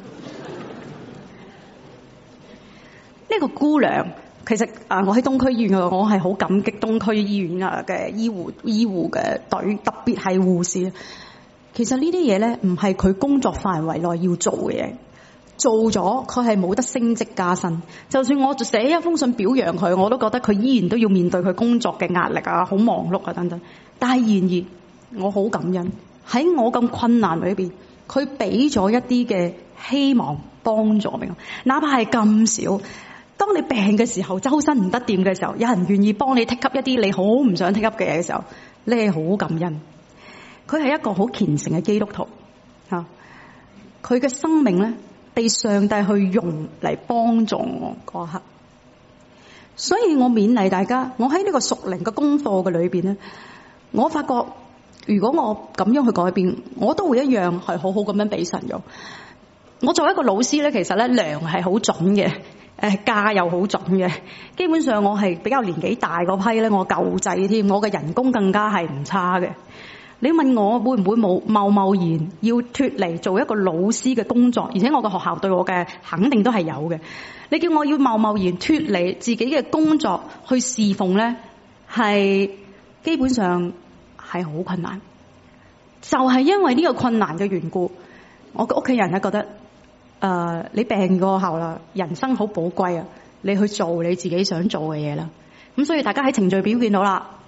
呢個姑娘其實我喺東區醫院嘅，我係好感激東區醫院嘅醫護嘅隊，特別係護士。其實呢啲嘢咧唔係佢工作範圍內要做嘅嘢，做咗佢係冇得升職加薪。就算我寫一封信表揚佢，我都覺得佢依然都要面對佢工作嘅壓力啊，好忙碌啊等等。但係然而我好感恩喺我咁困難裏邊。佢俾咗一啲嘅希望幫助俾我，哪怕係咁少。當你病嘅時候，周身唔得掂嘅時候，有人願意幫你剔吸一啲你好唔想剔吸嘅嘢嘅時候，你係好感恩。佢係一個好虔誠嘅基督徒嚇，佢嘅生命咧被上帝去用嚟幫助我嗰刻。所以我勉勵大家，我喺呢個屬靈嘅功課嘅裏邊咧，我發覺。如果我咁樣去改變，我都會一樣係好好咁樣俾神用。我作為一個老師咧，其實咧糧係好準嘅，價又好準嘅。基本上我係比較年紀大嗰批咧，我舊制添，我嘅人工更加係唔差嘅。你問我會唔會貿然要脫離做一個老師嘅工作，而且我嘅學校對我嘅肯定都係有嘅。你叫我要貿然脫離自己嘅工作去侍奉咧，係基本上。係好困難，就係因為呢個困難嘅緣故，我嘅屋企人咧覺得，你病過後啦，人生好寶貴啊，你去做你自己想做嘅嘢啦。咁所以大家喺程序表見到啦，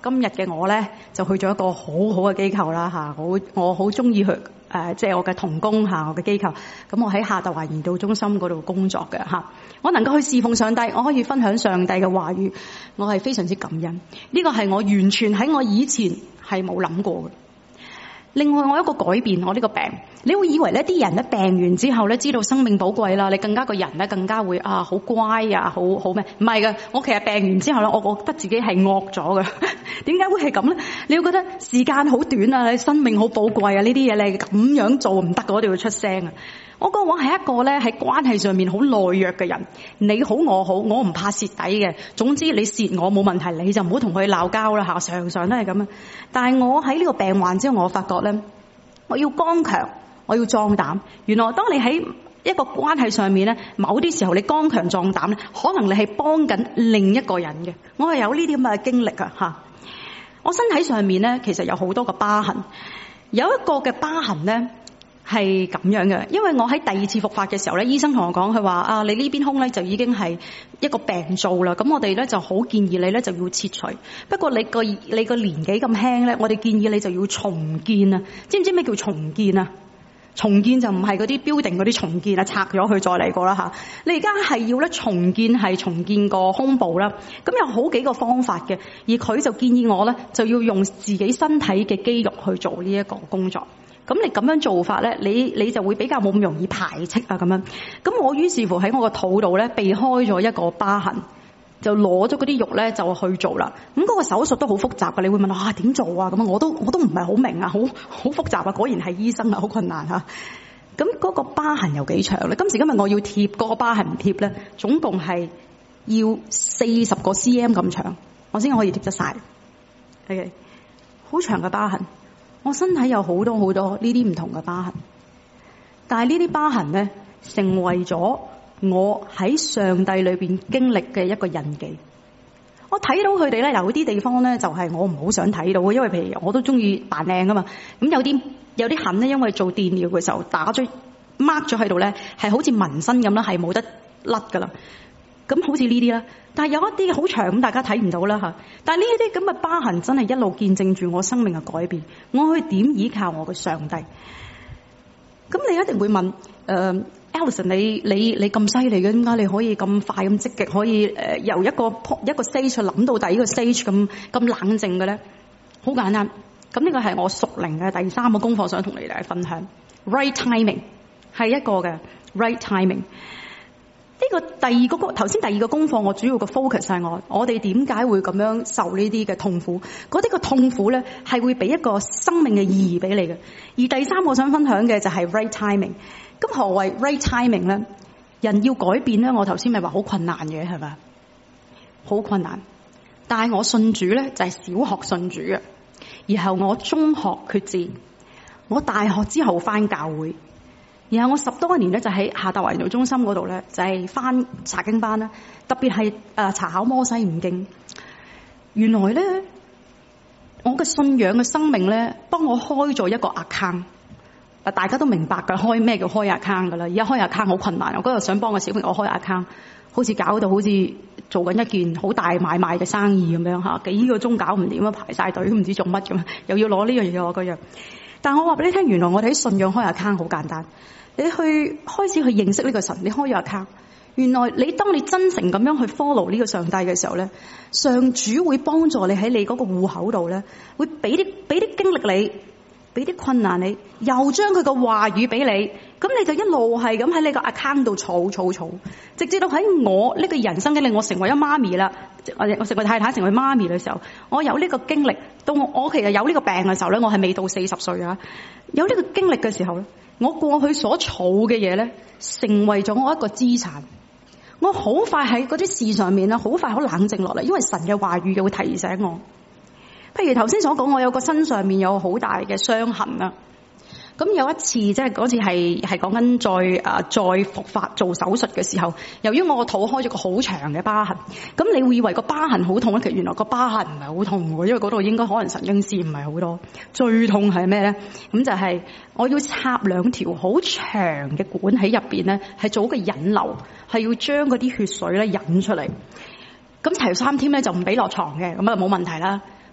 今日嘅我咧就去咗一個好好嘅機構啦嚇，我好中意去即係我嘅同工嚇，我嘅機構。咁我喺夏特華研道中心嗰度工作嘅嚇，我能夠去侍奉上帝，我可以分享上帝嘅話語，我係非常之感恩。呢個係我完全喺我以前係冇諗過嘅。另外我一個改變，我呢個病，你會以為咧啲人咧病完之後咧知道生命寶貴啦，你更加個人咧更加會好乖啊，好咩？唔係嘅，我其實病完之後咧，我覺得自己係惡咗嘅。點解會係咁咧？你會覺得時間好短啊，你生命好寶貴啊，呢啲嘢你咁樣做唔得嘅，我哋要出聲啊！我過往係一個咧喺關係上面好懦弱嘅人，你好我好，我唔怕蝕底嘅。總之你蝕我冇問題，你就唔好同佢鬧交啦嚇，常常都係咁啊！但係我喺呢個病患之後，我發覺咧，我要剛強，我要壯膽。原來當你喺一個關係上面咧，某啲時候你剛強壯膽咧，可能你係幫緊另一個人嘅。我係有呢啲咁嘅經歷啊嚇！我身體上面咧，其實有好多個疤痕，有一個嘅疤痕咧係咁樣嘅，因為我喺第二次復發嘅時候咧，醫生同我講，佢話你呢邊胸咧就已經係一個病灶啦，咁我哋咧就好建議你咧就要切除。不過你個年紀咁輕咧，我哋建議你就要重建啊！知唔知咩叫重建啊？重建就唔係嗰啲building嗰啲重建啊，拆咗佢再嚟過啦嚇。你而家係要咧重建，係重建個胸部啦。咁有好幾個方法嘅，而佢就建議我咧就要用自己身體嘅肌肉去做呢一個工作。咁你咁樣做法咧，你就會比較冇咁容易排斥啊咁樣。咁我於是乎喺我個肚度咧避開咗一個疤痕，就攞咗嗰啲肉咧就去做啦。咁嗰個手術都好複雜嘅，你會問我點做啊？咁我都唔係好明啊，好複雜啊！果然係醫生啊，好困難嚇。咁嗰個疤痕有幾長咧？今時今日我要貼嗰個疤痕唔貼咧，總共係要40個 cm 咁長，我先可以貼得晒。係好長嘅疤痕。我身體有好多好多呢啲唔同嘅疤痕，但係呢啲疤痕咧成為咗我喺上帝裏邊經歷嘅一個印記。我睇到佢哋咧，有啲地方咧就係我唔好想睇到嘅，因為譬如我都中意扮靚噶嘛。咁有啲痕咧，因為做電療嘅時候打咗 mark 咗喺度咧，係好似紋身咁啦，係冇得甩噶啦。咁好似呢啲啦，但係有一啲好長咁，大家睇唔到啦嚇。但係呢啲咁嘅疤痕真係一路見證住我生命嘅改變。我去點依靠我嘅上帝？咁你一定會問Alison， 你咁犀利嘅，點解你可以咁快咁積極，可以由一個 stage 諗到第二個 stage 咁冷靜嘅咧？好簡單，咁呢個係我屬靈嘅第三個功課，想同你哋分享。Right timing 係一個嘅 right timing。呢個頭先第二個功課，我主要個 focus 係我哋點解會咁樣受呢啲嘅痛苦？嗰啲個痛苦咧係會俾一個生命嘅意義俾你嘅。而第三個想分享嘅就係 right timing。咁何謂 right timing 咧？人要改變咧，我頭先咪話好困難嘅係咪？好困難。但係我信主咧就係小學信主嘅，然後我中學決志，我大學之後返教會。然後我10多年咧就喺夏達華研道中心嗰度咧就係返查經班啦，特別係查考摩西五經。原來咧我嘅信仰嘅生命咧幫我開咗一個 account。大家都明白㗎，開咩叫開 account 㗎啦？而家開 account 好困難。我嗰日想幫個小朋友開 account， 好似搞到好似做緊一件好大買賣嘅生意咁樣嚇，幾個鐘搞唔掂啊，排晒隊都唔知做乜咁，又要攞呢樣又攞嗰樣。但我話俾你聽，原來我哋喺信仰開 account 好簡單。你開始去認識呢個神，你開咗 account， 原來當你真誠咁樣去 follow 呢個上帝嘅時候咧，上主會幫助你喺你嗰個戶口度咧，會俾啲經歷你，俾啲困難你，又將佢個話語俾你，咁你就一路係咁喺你個 account 度儲，直至到喺我呢個人生經歷，我成為咗媽咪啦，我成為太太，成為媽咪嘅時候，我有呢個經歷，到我其實有呢個病嘅時候咧，我係未到40歲啊，有呢個經歷嘅時候咧。我過去所儲嘅嘢咧，成為咗我一個資產。我好快喺嗰啲事上面咧，好快好冷靜落嚟，因為神嘅話語嘅會提醒我。譬如頭先所講，我有個身上面有好大嘅傷痕啊。咁有一次，即係嗰次係講緊再復發做手術嘅時候，由於我個肚開咗個好長嘅疤痕，咁你會以為個疤痕好痛咧，其實原來個疤痕唔係好痛嘅，因為嗰度應該可能神經線唔係好多。最痛係咩咧？咁就係我要插2條好長嘅管喺入邊咧，係做一個引流，係要將嗰啲血水咧引出嚟。咁頭3天咧就唔俾落床嘅，咁啊冇問題啦。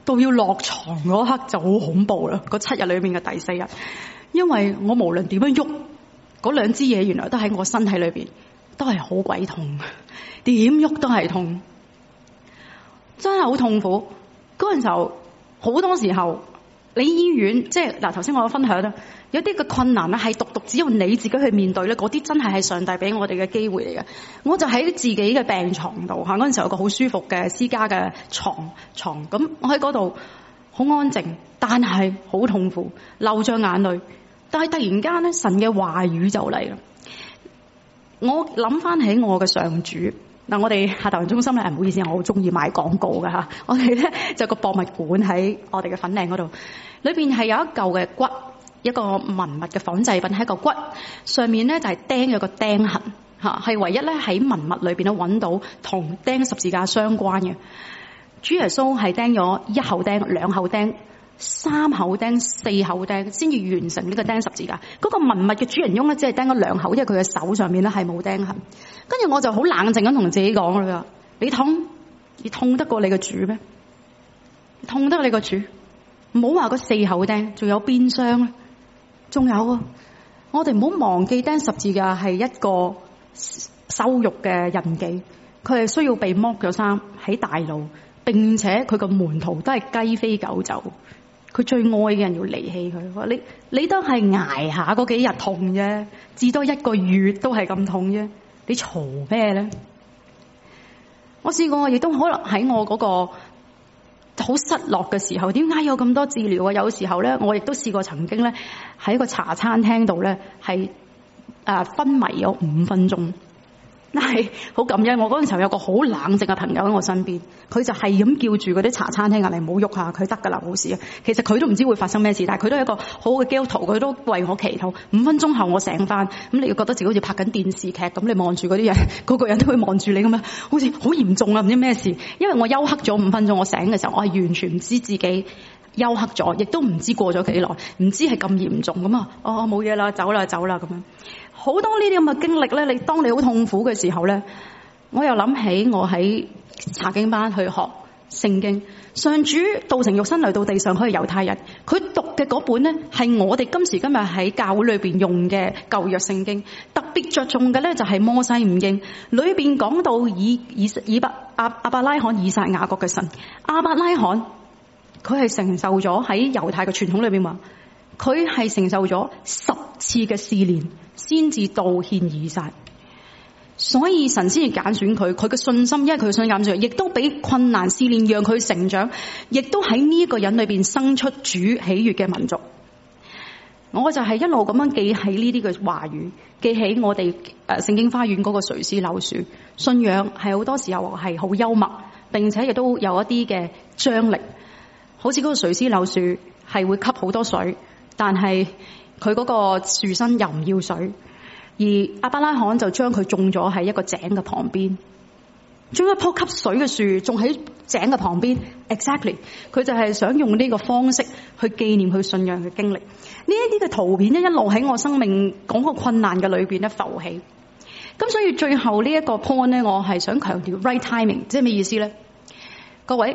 到要落床嗰刻就好恐怖啦，嗰7日裏面嘅第4日，因為我無論點樣喐，嗰2支嘢原來都喺我身體裏邊，都係好鬼痛，點喐都係痛，真係好痛苦。嗰陣時候好多時候，你醫院即係嗱，頭先我分享啦，有啲嘅困難咧係獨獨只有你自己去面對咧，嗰啲真係上帝俾我哋嘅機會嚟嘅。我就喺自己嘅病床度嚇，嗰陣時候有個好舒服嘅私家嘅床，咁我喺嗰度好安靜，但係好痛苦，流著眼淚。但係突然間咧，神嘅話語就嚟啦。我諗翻起我嘅上主。嗱，我哋下頭人中心咧，唔好意思，我好中意買廣告㗎嚇。我哋咧就有個博物館喺我哋嘅粉嶺嗰度，裏邊係有一嚿嘅骨，一個文物嘅仿製品，喺個骨上面咧就係釘咗個釘痕嚇，係唯一咧喺文物裏邊咧揾到同釘十字架相關嘅。主耶穌係釘咗1口釘、2口釘、3口釘、4口釘，先至完成呢個釘十字架。嗰個文物嘅主人翁咧，只係釘咗2口，因為佢嘅手上面咧係冇釘痕。跟住我就好冷靜咁同自己講啦，你痛得過你嘅主咩？痛得過你個主？唔好話嗰4口釘，仲有鞭傷咧，仲有啊！我哋唔好忘記釘十字架係一個羞辱嘅印記，佢係需要被剝咗衫喺大路，並且佢個門徒都係雞飛狗走，佢最愛嘅人要離棄佢。你都係捱下嗰幾日痛啫，至多1個月都係咁痛啫。你嘈咩咧？我試過，亦都可能喺我嗰個好失落嘅時候，點解有咁多治療啊？有時候咧，我亦都試過曾經咧喺個茶餐廳度咧係昏迷咗5分鐘。但係好感恩，我嗰陣時候有個好冷靜嘅朋友喺我身邊，佢就係咁叫住嗰啲茶餐廳人嚟唔好喐下，佢得㗎啦，冇事啊。其實佢都唔知會發生咩事，但係佢都係一個好好嘅基督徒，佢都為我祈禱。5分鐘後我醒翻，咁你覺得自己好似拍緊電視劇咁，你望住嗰啲人，嗰個人都會望住你咁樣，好似好嚴重啊，唔知咩事。因為我休克咗5分鐘，我醒嘅時候我係完全唔知自己休克咗，亦都唔知過咗幾耐，唔知係咁嚴重咁啊！冇嘢啦，走啦咁樣。好多呢啲咁嘅經歷咧，當你好痛苦嘅時候咧，我又諗起我喺查經班去學聖經，上主道成肉身嚟到地上，佢係猶太人，佢讀嘅嗰本咧係我哋今時今日喺教會裏邊用嘅舊約聖經，特別着重嘅咧就係摩西五經，裏邊講到亞伯拉罕、以撒、雅各嘅神。亞伯拉罕佢係承受咗喺猶太嘅傳統裏邊話，佢係承受咗10次嘅試煉，先至道獻以撒。所以神先至揀選佢，佢嘅信心，因為佢嘅信心揀選，亦都俾困難試煉讓佢成長，亦都喺呢一個人裏邊生出主喜悅嘅民族。我就係一路咁樣記起呢啲嘅話語，記起我哋聖經花園嗰個垂絲柳樹。信仰係好多時候係好幽默，並且亦都有一啲嘅張力。好似嗰個垂絲柳樹係會吸好多水，但係佢嗰個樹身又唔要水。而亞伯拉罕就將佢種咗喺一個井嘅旁邊，將一棵吸水嘅樹種喺井嘅旁邊。Exactly， 佢就係想用呢個方式去紀念佢信仰嘅經歷。呢一啲嘅圖片一路喺我生命講個困難嘅裏邊咧浮起。咁所以最後呢一個 point 咧，我係想強調 right timing， 即係咩意思咧？各位，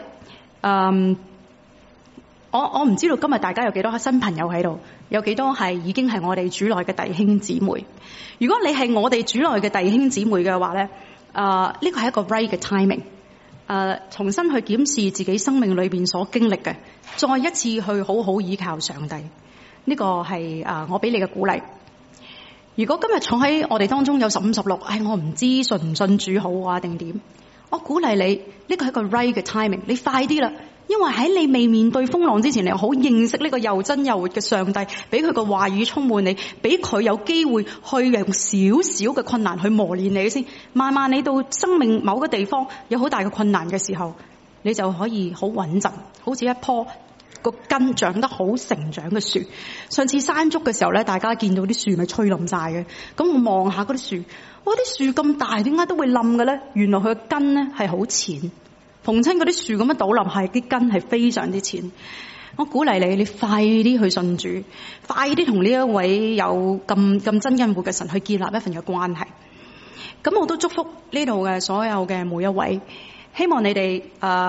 我唔知道今日大家有幾多新朋友喺度，有幾多係已經係我哋主內嘅弟兄姊妹。如果你係我哋主內嘅弟兄姊妹嘅話咧，呢個係一個 right 嘅 timing。重新去檢視自己生命裏邊所經歷嘅，再一次去好好依靠上帝。呢個係我俾你嘅鼓勵。如果今日坐喺我哋當中有15、16，我唔知信唔信主好啊定點？我鼓勵你，呢個係一個 right 嘅 timing， 你快啲啦。因為喺你未面對風浪之前，你好認識呢個又真又活嘅上帝，俾佢個話語充滿你，俾佢有機會去用少少嘅困難去磨練你先。慢慢你到生命某個地方有好大嘅困難嘅時候，你就可以好穩陣，好似一棵個根長得好成長嘅樹。上次山竹嘅時候咧，大家見到啲樹咪吹冧晒嘅。咁我望下嗰啲樹，哇！啲樹咁大，點解都會冧嘅咧？原來佢嘅根咧係好淺。逢親嗰啲樹咁樣倒冧，係啲根係非常之淺。我鼓勵你快啲去信主，快啲同呢一位有咁真恩活嘅神去建立一份嘅關係。咁我都祝福呢度嘅所有嘅每一位，希望你哋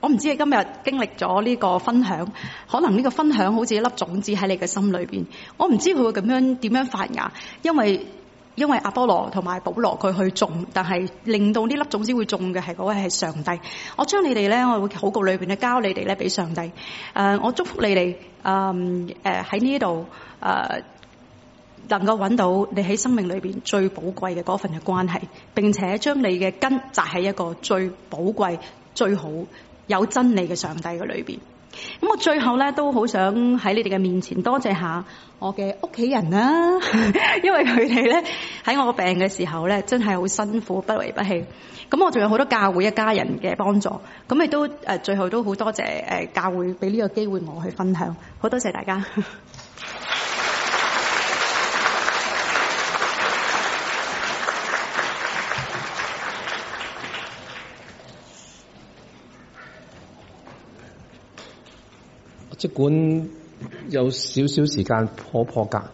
我唔知你今日經歷咗呢個分享，可能呢個分享好似一粒種子喺你嘅心裏邊。我唔知佢會咁樣點樣發芽，因為阿波羅同埋保羅佢去種，但係令到呢粒種子會種嘅係嗰位係上帝。我將你哋咧，我會禱告裏邊咧交你哋咧俾上帝。我祝福你哋喺呢度能夠揾到你喺生命裏邊最寶貴嘅嗰份嘅關係，並且將你嘅根扎喺一個最寶貴、最好有真理嘅上帝嘅裏邊。咁我最後咧都好想喺你哋嘅面前多謝下我嘅屋企人啦，因為佢哋咧喺我個病嘅時候咧真係好辛苦，不離不棄。咁我仲有好多教會一家人嘅幫助，咁亦都最後都好多謝教會俾呢個機會我去分享，好多謝大家。 即管有少少時間破格，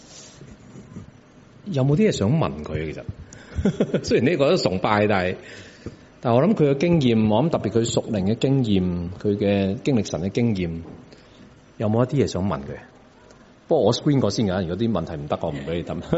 有冇啲嘢想問佢？其實雖然呢個都崇拜，但係我諗佢嘅經驗，我諗特別佢屬靈嘅經驗，佢嘅經歷神嘅經驗，有冇一啲嘢想問佢？不過我 screen 過先㗎，如果啲問題唔得，我唔俾你答。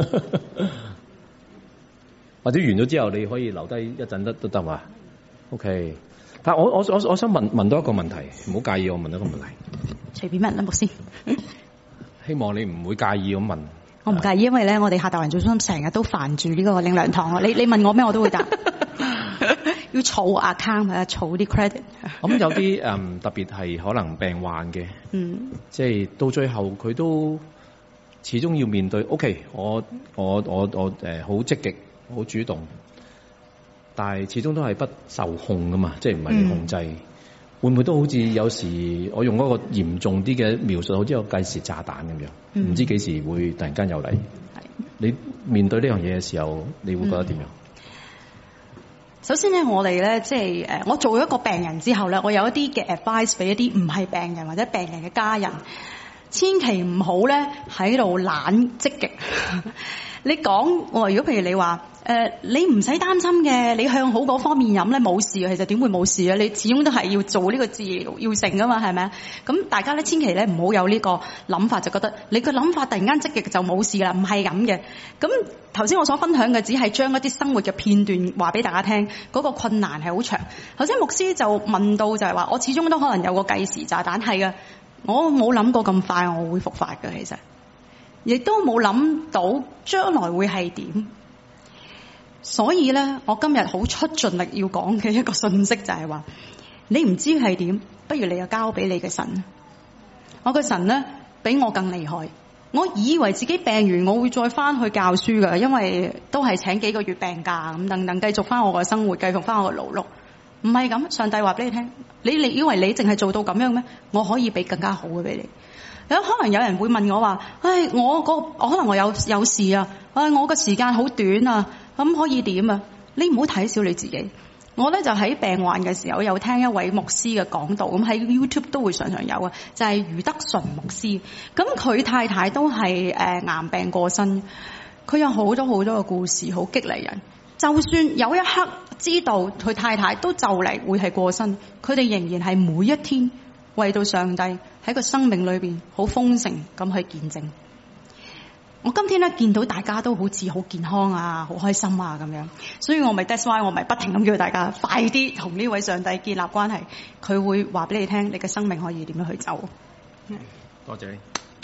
或者完咗之後，你可以留低一陣都得嘛 ？OK。但係我想問多一個問題，唔好介意我問一個問題。 隨便問啦，牧師。 希望你唔會介意咁問。 我唔介意，因為咧，我哋下大環中心成日都煩住呢個領糧堂。你問我咩，我都會答。要儲 account 啊，儲啲 credit。咁有啲特別係可能病患嘅，即係到最後佢都始終要面對。OK， 我好積極，好主動。但係始終都係不受控噶嘛，即係唔係你控制。會唔會都好似有時我用嗰個嚴重啲嘅描述，好似有計時炸彈咁樣，唔知幾時會突然間又嚟。你面對呢樣嘢嘅時候，你會覺得點樣？ 首先咧，我哋咧即係我做咗一個病人之後咧，我有一啲嘅 advice 俾一啲唔係病人或者病人嘅家人，千祈唔好咧喺度懶積極。你講我話，如果譬如你話你唔使擔心嘅，你向好嗰方面飲咧冇事嘅，其實點會冇事啊？你始終都係要做呢個治療要成噶嘛，係咪啊？咁大家咧千祈咧唔好有呢個諗法，就覺得你個諗法突然間積極就冇事啦，唔係咁嘅。咁頭先我所分享嘅只係將一啲生活嘅片段話俾大家聽，嗰個困難係好長。頭先牧師就問到就係話，我始終都可能有個計時炸彈，係嘅，我冇諗過咁快我會復發嘅，其實亦都冇諗到將來會係點。所以咧，我今日好出盡力要講嘅一個信息就係話，你唔知係點，不如你就交俾你嘅神。我嘅神咧比我更厲害。我以為自己病完我會再翻去教書㗎，因為都係請幾個月病假咁等等，繼續翻我嘅生活，繼續翻我嘅勞碌。唔係咁，上帝話俾你聽，你以為你淨係做到咁樣咩？我可以俾更加好嘅俾你。有可能有人會問我話，我可能我有事啊，我嘅時間好短啊，咁可以點啊？你唔好睇小你自己。我咧就喺病患嘅時候有聽一位牧師嘅講道，咁喺 YouTube 都會常常有啊，就係余德順牧師。咁佢太太都係癌病過身，佢有好多好多嘅故事，好激勵人。就算有一刻知道佢太太都就嚟會係過身，佢哋仍然係每一天為到上帝喺個生命裏邊好豐盛咁去見證。我今天咧見到大家都好似好健康啊，好開心啊咁樣，所以我咪 that's why 我咪不停咁叫大家快啲同呢位上帝建立關係，佢會話俾你聽你嘅生命可以點樣去走。 多謝你。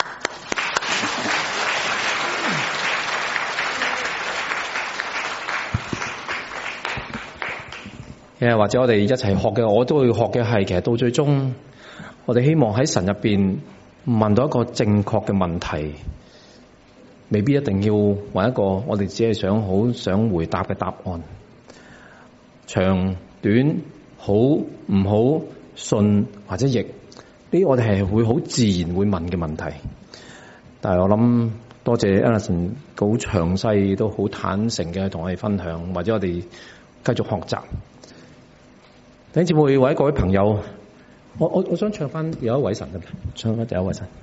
或者我哋一齊學嘅，我都會學嘅係，其實到最終我哋希望喺神入邊問到一個正確嘅問題，未必一定要揾一個我哋只係好想回答嘅答案。長短好唔好，順或者逆，呢啲我哋係會好自然會問嘅問題。但係我諗多謝 Alison 好詳細都好坦誠嘅同我哋分享，或者我哋繼續學習。弟兄姊妹或者各位朋友，我想唱翻有一位神，唱翻第一位神。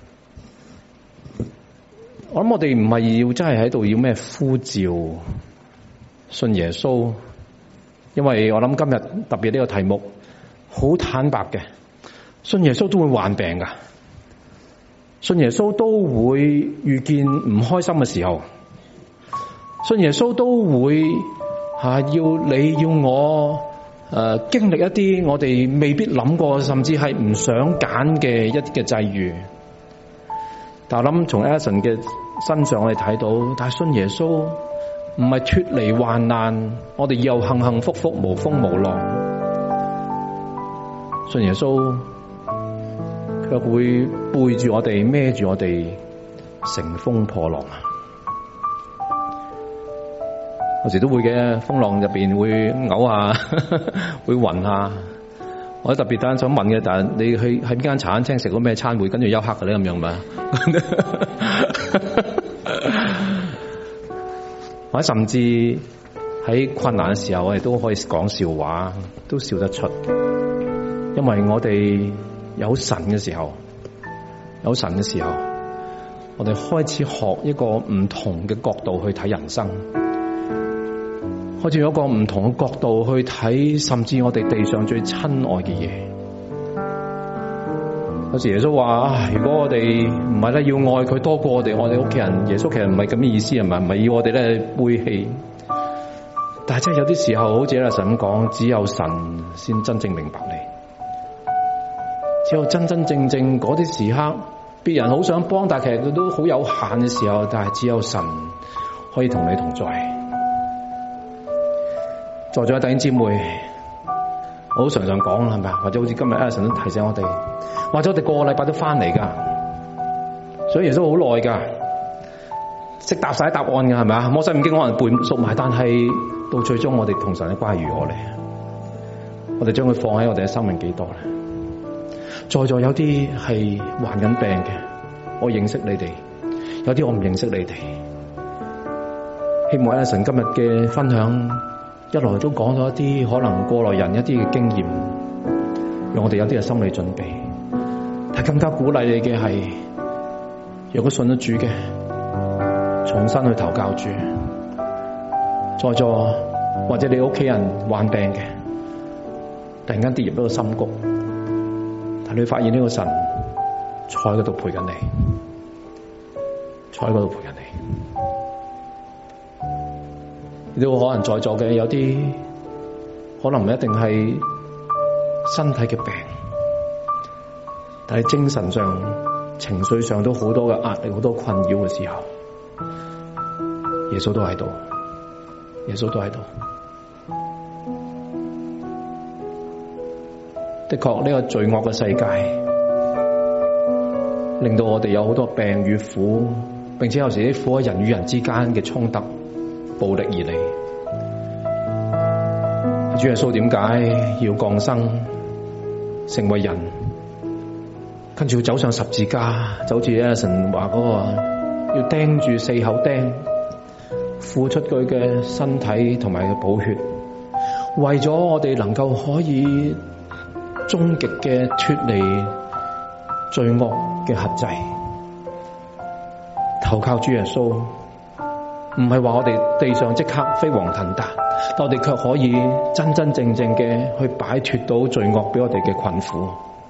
我諗我哋唔係要真係喺度要咩呼召信耶穌，因為我諗今日特別呢個題目好坦白嘅，信耶穌都會患病噶，信耶穌都會遇見唔開心嘅時候，信耶穌都會要你要我經歷一啲我哋未必諗過，甚至係唔想揀嘅一啲嘅際遇。但我諗從 Alison 嘅身上我哋睇到，但係信耶穌唔係脫離患難，我哋又幸幸福福無風無浪。信耶穌佢會背住我哋，孭住我哋，乘風破浪啊！有時都會嘅，風浪入邊會嘔下，會暈下。我特別單想問嘅，但係你去喺邊間茶餐廳食過咩餐會跟住休克嘅咧？咁樣嘛？或者甚至喺困難嘅時候，我哋都可以講笑話，都笑得出。因為我哋有神嘅時候，我哋開始學一個唔同嘅角度去睇人生，開始有一個唔同嘅角度去睇，甚至我哋地上最親愛嘅嘢。有時耶穌話：如果我哋唔係咧要愛佢多過我哋屋企人，耶穌其實唔係咁嘅意思，係咪？唔係要我哋咧背棄。但係真係有啲時候，好似阿神咁講，只有神先真正明白你。只有真真正正嗰啲時刻，別人好想幫，但係其實佢都好有限嘅時候，但係只有神可以同你同在。在座嘅弟兄姊妹，我好常常講係咪？或者好似今日 Alison 都提醒我哋，或者我哋個個禮拜都翻嚟噶，所以耶穌好耐噶，識答晒答案噶係咪啊？摩西五經可能背熟埋，但係到最終我哋同神嘅關係如何嚟？我哋將佢放喺我哋嘅生命幾多咧？在座有啲係患緊病嘅，我認識你哋；有啲我唔認識你哋。希望 Alison 今日嘅分享一來都講咗一啲可能過來人一啲嘅經驗，讓我哋有啲嘅心理準備。但更加鼓勵你嘅係，若果信得主嘅，重新去投靠主。在座或者你屋企人患病嘅，突然間跌入咗個深谷。但你發現呢個神坐喺嗰度陪緊你，坐喺嗰度陪緊你。你都可能在座嘅有啲可能唔一定係身體嘅病，但係精神上、情緒上都好多嘅壓力、好多困擾嘅時候，耶穌都喺度，耶穌都喺度。的確，呢個罪惡嘅世界令到我哋有好多病與苦，並且有時啲苦喺人與人之間嘅衝突、暴力而嚟。主耶穌點解要降生成為人，跟住要走上十字架，就好似 Alison 話嗰個要釘住4口釘，付出佢嘅身體同埋嘅寶血，為咗我哋能夠可以終極嘅脫離罪惡嘅轄制，投靠主耶穌，唔係話我哋地上即刻飛黃騰達，但我哋卻可以真真正正嘅去擺脫到罪惡俾我哋嘅困苦。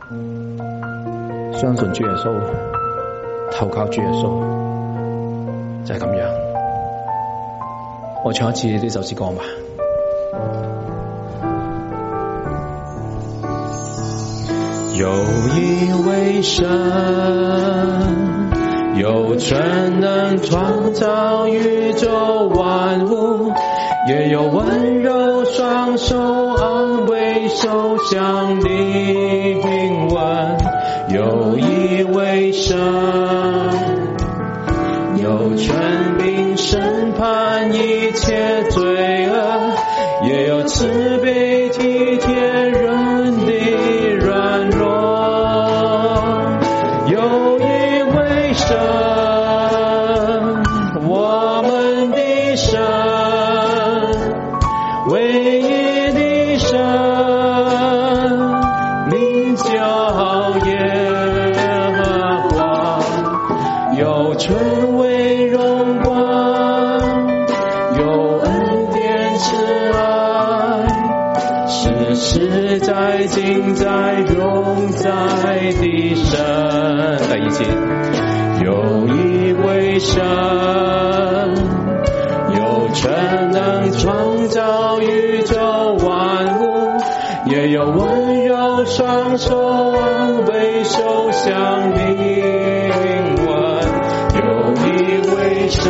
相信主耶穌，投靠主耶穌，就係咁樣。我唱一次呢首詩歌嘛。 有一位神，有全能創造宇宙萬物，也有溫柔雙手安慰受傷的靈魂。有一位神，有權柄審判一切罪惡，也有慈悲體貼人的軟弱。有一位神，我們的神，唯一的神，名叫耶和華，有尊貴榮光，有恩典慈愛，世世代今造宇宙万物，也有温柔双手安慰受伤灵魂。有一位神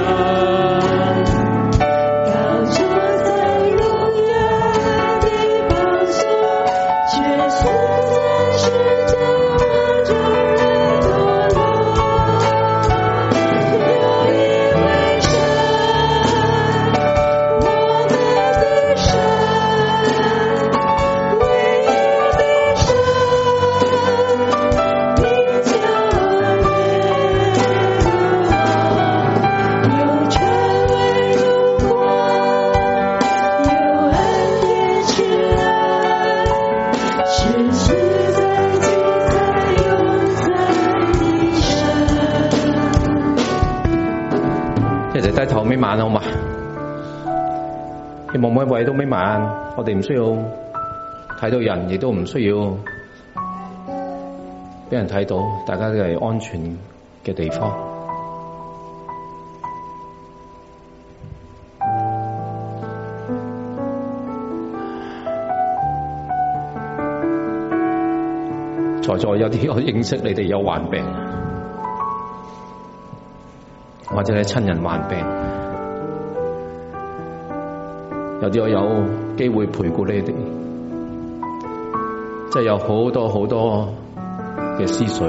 低頭眯眼好嘛？希望每一位都眯埋眼，我哋唔需要睇到人，亦都唔需要俾人睇到，大家都係安全嘅地方。在座有啲我認識你哋有患病，或者係親人患病，有啲我有機會陪過你哋，即係有好多好多嘅思緒，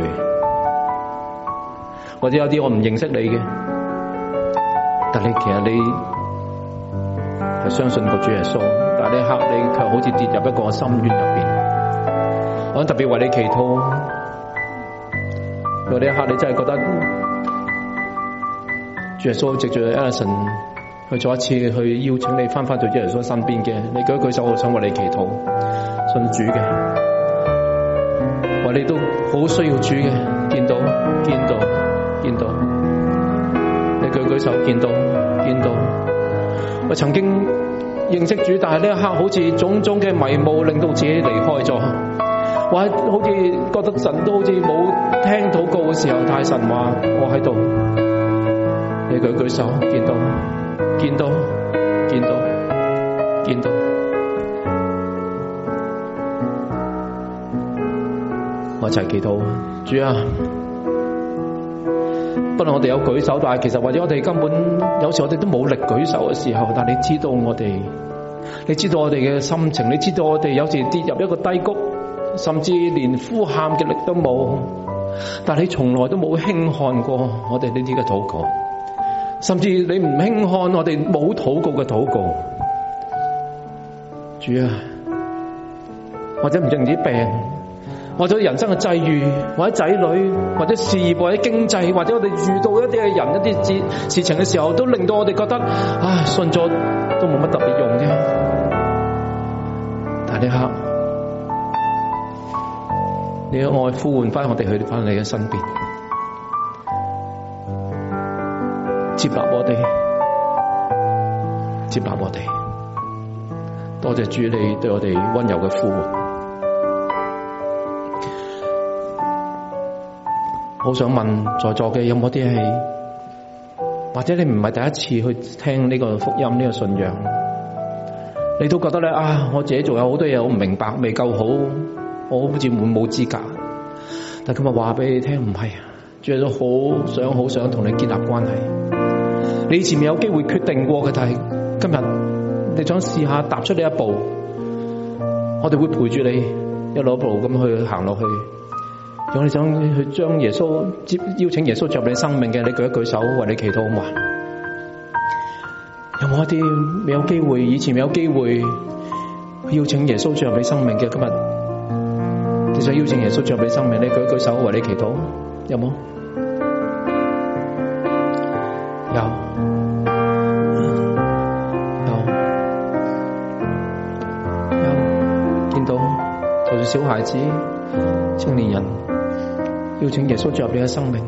或者有啲我唔認識你嘅，但係其實你係相信個主耶穌，但係呢一刻你卻好似跌入一個深淵入邊。我想特別為你祈禱，因為呢一刻你真係覺得主耶穌藉住 Alison 去再一次去邀請你翻返到主耶穌身邊嘅，你舉一舉手，我想為你祈禱，信主嘅，話你都好需要主嘅，見到，你舉舉手，見到，我曾經認識主，但係呢一刻好似種種嘅迷霧令到自己離開咗。我好似覺得神都好似冇聽禱告嘅時候，但係神話我喺度，你舉舉手，見到，我一齊祈禱，主啊，不論我哋有舉手，但係其實或者我哋根本有時我哋都冇力舉手嘅時候，但係你知道我哋，你知道我哋嘅心情，你知道我哋有時跌入一個低谷。甚至連呼喊嘅力都冇，但你從來都冇輕看過我哋呢啲嘅禱告，甚至你唔輕看我哋冇禱告嘅禱告。主啊，或者唔淨止病，或者人生嘅際遇，或者仔女，或者事業，或者經濟，或者我哋遇到一啲嘅人、一啲事情嘅時候，都令到我哋覺得信咗都冇乜特別用啫。但係呢刻你嘅愛呼喚翻我哋去翻你嘅身邊，接納我哋，多謝主你對我哋溫柔嘅呼喚。好想問在座嘅有冇啲係，或者你唔係第一次去聽呢個福音呢個信仰，你都覺得咧我自己仲有好多嘢我唔明白，未夠好。我好似冇資格，但今日話俾你聽唔係，主耶穌好想同你建立關係。你以前未有機會決定過嘅，但係今日你想試下踏出呢一步，我哋會陪住你一路一步咁去行落去。如果你想去將耶穌邀請耶穌進入你生命嘅，你舉一舉手為你祈禱好嘛？有冇一啲未有機會，以前未有機會邀請耶穌進入你生命嘅，今日你想邀請耶穌進入你生命，你舉一舉手為你祈禱，有冇？有，見到就算小孩子、青年人邀請耶穌進入你嘅生命，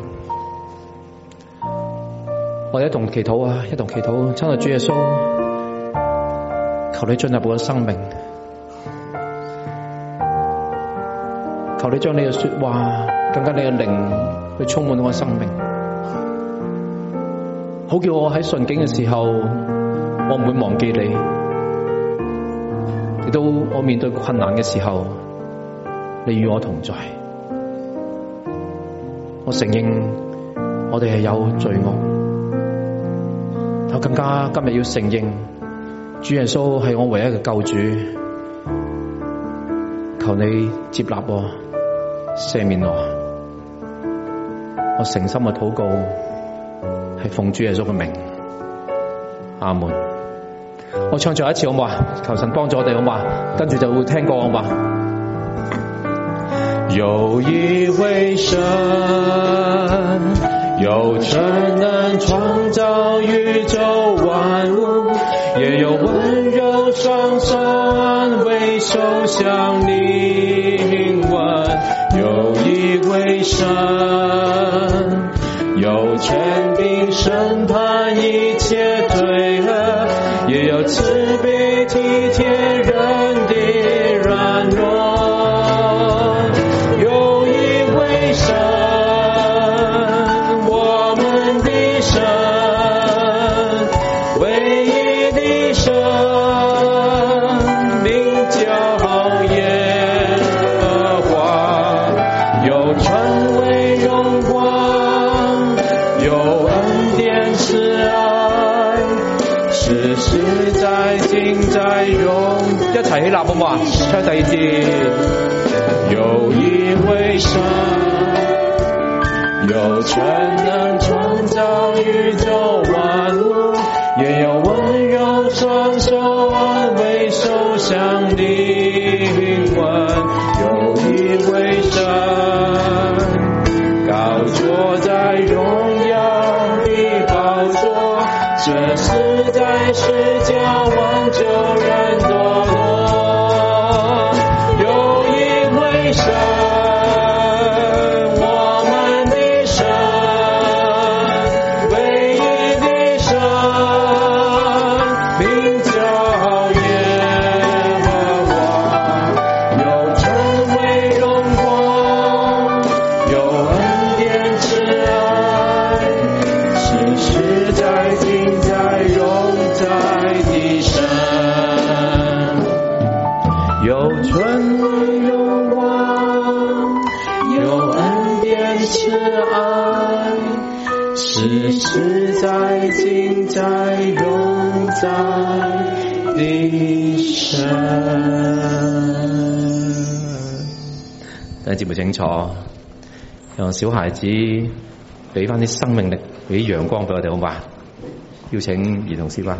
我哋一同祈禱啊！一同祈禱，親愛主耶穌，求你進入我嘅生命。求你將你嘅說話，更加你嘅靈去充滿我嘅生命，好叫我喺順境嘅時候，我唔會忘記你； 亦都我面對困難嘅時候，你與我同在。我承認我哋係有罪惡，我更加今日要承認主耶穌係我唯一嘅救主。求你接納我，赦免我。我誠心嘅禱告係奉主耶穌嘅名，阿門。我唱最後一次好唔好啊？求神幫助我哋好唔好啊？跟住就會聽歌好唔好啊？有一位神，有全能創造宇宙萬物，也有溫柔雙手安慰受傷靈魂。有一位神，有權柄審判一切罪惡，也有慈悲體貼人的軟弱。有一位神，我們的神，唯一的神，名叫耶和華，有尊貴榮光，有恩典慈愛，實實在今在永。一齊起立好唔好啊？唱第二節。有一位神，有全能創造宇宙萬物，也有溫柔雙手安慰受傷靈魂。有一位神，高坐在榮耀的寶座，這實在是叫挽救人墮落。神，我們的神，唯一的神，名叫耶和華，有尊貴榮光，有恩典慈愛，實實在今在永在的神，有尊貴榮光，慈愛，實實在今在永在的神。等節目請坐，讓小孩子俾翻啲生命力，俾陽光俾我哋好嘛？邀請兒童詩班。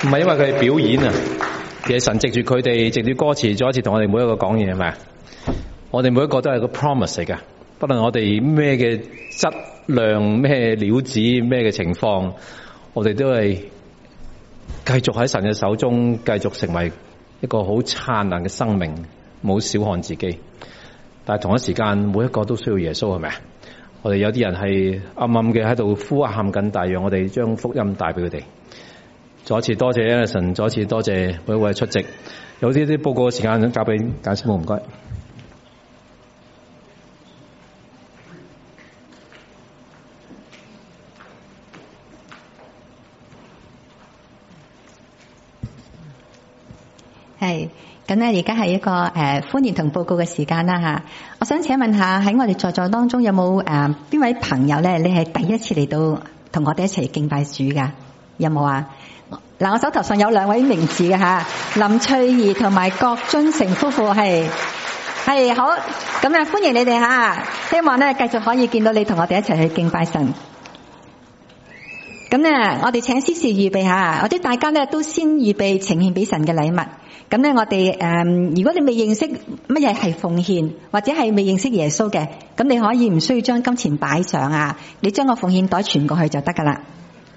唔係因為佢哋表演啊，其實神藉住佢哋，藉住歌詞，再一次同我哋每一個講嘢，係咪啊？我哋每一個都係個 promise 嚟㗎，不論我哋咩嘅質量、咩料子、咩嘅情況，我哋都係繼續喺神嘅手中，繼續成為一個好燦爛嘅生命，冇小看自己。但係同一時間，每一個都需要耶穌，係咪啊？我哋有啲人係暗暗嘅喺度呼喊緊，但係讓我哋將福音帶俾佢哋。再一次多謝 Alison， 再一次多謝每一位出席。有啲報告嘅時間，交俾簡師母，唔該。 係，咁咧而家係一個歡迎同報告嘅時間啦吓。我想請問下喺我哋在座當中有冇邊位朋友咧？你係第一次嚟到同我哋一齊敬拜主噶？有冇啊？嗱，我手頭上有2位名字嘅吓，林翠儀同埋郭津成夫婦係好，咁啊歡迎你哋吓，希望咧繼續可以見到你同我哋一齊去敬拜神。咁咧，我哋請司事預備下，或者大家咧都先預備呈獻俾神嘅禮物。咁咧，我哋如果你未認識乜嘢係奉獻，或者係未認識耶穌嘅，咁你可以唔需要將金錢擺上啊，你將個奉獻袋傳過去就得噶啦。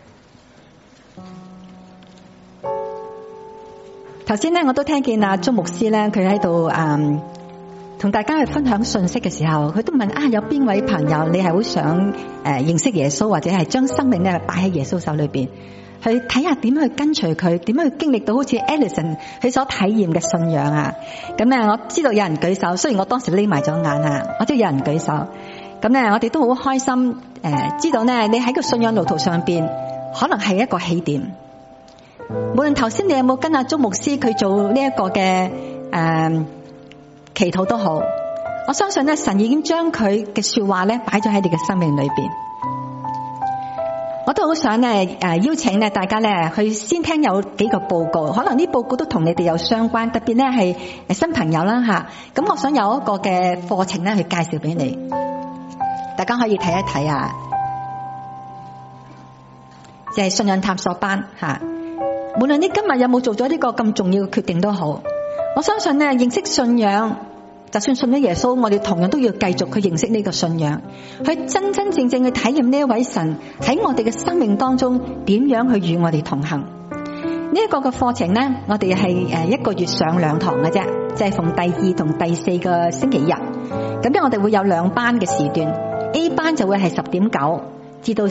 頭先咧，我都聽見阿鍾牧師咧，佢喺度同大家去分享信息嘅時候，佢都問有邊位朋友你係好想認識耶穌，或者係將生命咧擺喺耶穌手裏邊，去睇下點樣去跟隨佢，點樣去經歷到好似 Alison 佢所體驗嘅信仰啊！咁咧，我知道有人舉手，雖然我當時匿埋咗眼啊，我知道有人舉手。咁咧，我哋都好開心知道咧，你喺個信仰路途上邊可能係一個起點。無論頭先你有冇跟阿鍾牧師佢做呢一個嘅祈禱都好，我相信咧神已經將佢嘅說話咧擺咗喺你嘅生命裏邊。我都好想咧邀請咧大家咧去先聽有幾個報告，可能呢報告都同你哋有相關，特別咧係新朋友啦吓。咁我想有一個嘅課程咧去介紹俾你，大家可以睇一睇啊，就係信仰探索班吓。無論你今日有冇做咗呢個咁重要嘅決定都好，我相信咧認識信仰，就算信咗耶穌，我哋同樣都要繼續去認識呢個信仰，去真真正正去體驗呢一位神喺我哋嘅生命當中點樣去與我哋同行。呢一個嘅課程咧，我哋係1個月上2堂嘅啫，就係逢第2同第4個星期日。咁樣我哋會有2班嘅時段 ，A 班就會係10:9至到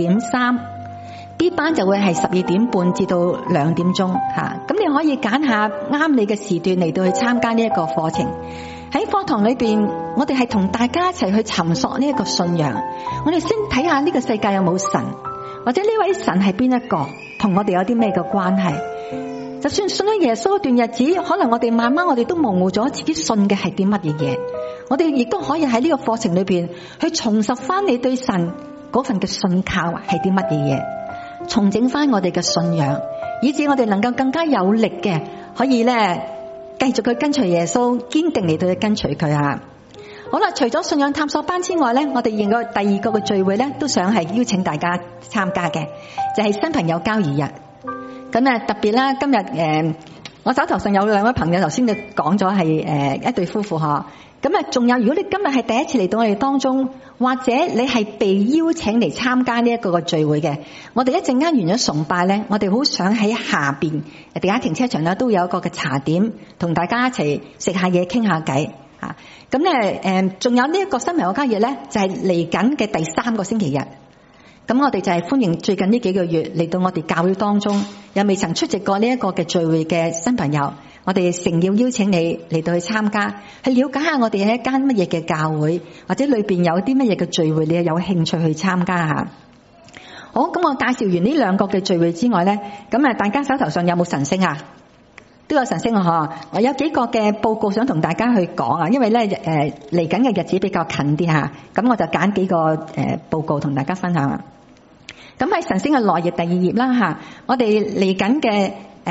12:3。B 班就會係12:30至到2點鐘吓，咁你可以揀下啱你嘅時段嚟到去參加呢一個課程。喺課堂裏邊，我哋係同大家一齊去尋索呢一個信仰。我哋先睇下呢個世界有冇神，或者呢位神係邊一個，同我哋有啲咩嘅關係。就算信咗耶穌一段日子，可能我哋慢慢我哋都模糊咗自己信嘅係啲乜嘢嘢。我哋亦都可以喺呢個課程裏邊去重拾翻你對神嗰份嘅信靠係啲乜嘢嘢。重整翻我哋嘅信仰，以致我哋能夠更加有力嘅，可以咧繼續去跟隨耶穌，堅定嚟到去跟隨佢啊！好啦，除咗信仰探索班之外咧，我哋另外第2個嘅聚會咧，都想係邀請大家參加嘅，就係新朋友交誼日。咁啊，特別啦，今日我手頭上有2位朋友，頭先就講咗係一對夫婦嗬。咁啊，仲有，如果你今日係第一次嚟到我哋當中，或者你係被邀請嚟參加呢一個嘅聚會嘅，我哋一陣間完咗崇拜咧，我哋好想喺下邊地下停車場咧都有一個嘅茶點，同大家一齊食下嘢，傾下偈吓。咁咧仲有呢一個新朋友交誼咧，就係嚟緊嘅第3個星期日。咁我哋就係歡迎最近呢幾個月嚟到我哋教會當中又未曾出席過呢一個嘅聚會嘅新朋友，我哋誠要邀請你嚟到去參加，去了解下我哋係一間乜嘢嘅教會，或者裏邊有啲乜嘢嘅聚會，你有興趣去參加下。好，咁我介紹完呢2個嘅聚會之外咧，咁啊大家手頭上有冇晨星啊？都有晨星啊！我有幾個嘅報告想同大家去講啊，因為咧嚟緊嘅日子比較近啲吓，咁我就揀幾個報告同大家分享啊。咁喺晨星嘅內頁第2頁啦吓，我哋嚟緊嘅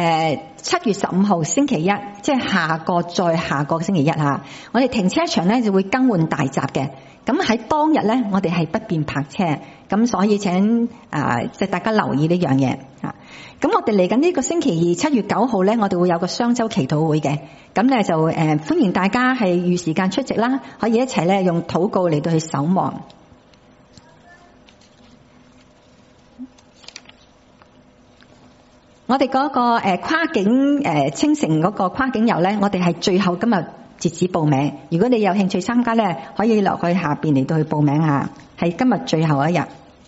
7月15號星期一，即係下個星期一吓，我哋停車場咧就會更換大閘嘅。咁喺當日咧，我哋係不便泊車，咁所以請即係大家留意呢樣嘢吓。 咁我哋嚟緊呢個星期二7月9號咧，我哋會有個雙週祈禱會嘅。咁咧就歡迎大家係預時間出席啦，可以一齊咧用禱告嚟到去守望。我哋嗰個跨境青城嗰個跨境遊咧，我哋係最後今日截止報名。如果你有興趣參加咧，可以落去下邊嚟到去報名下，係今日最後一日。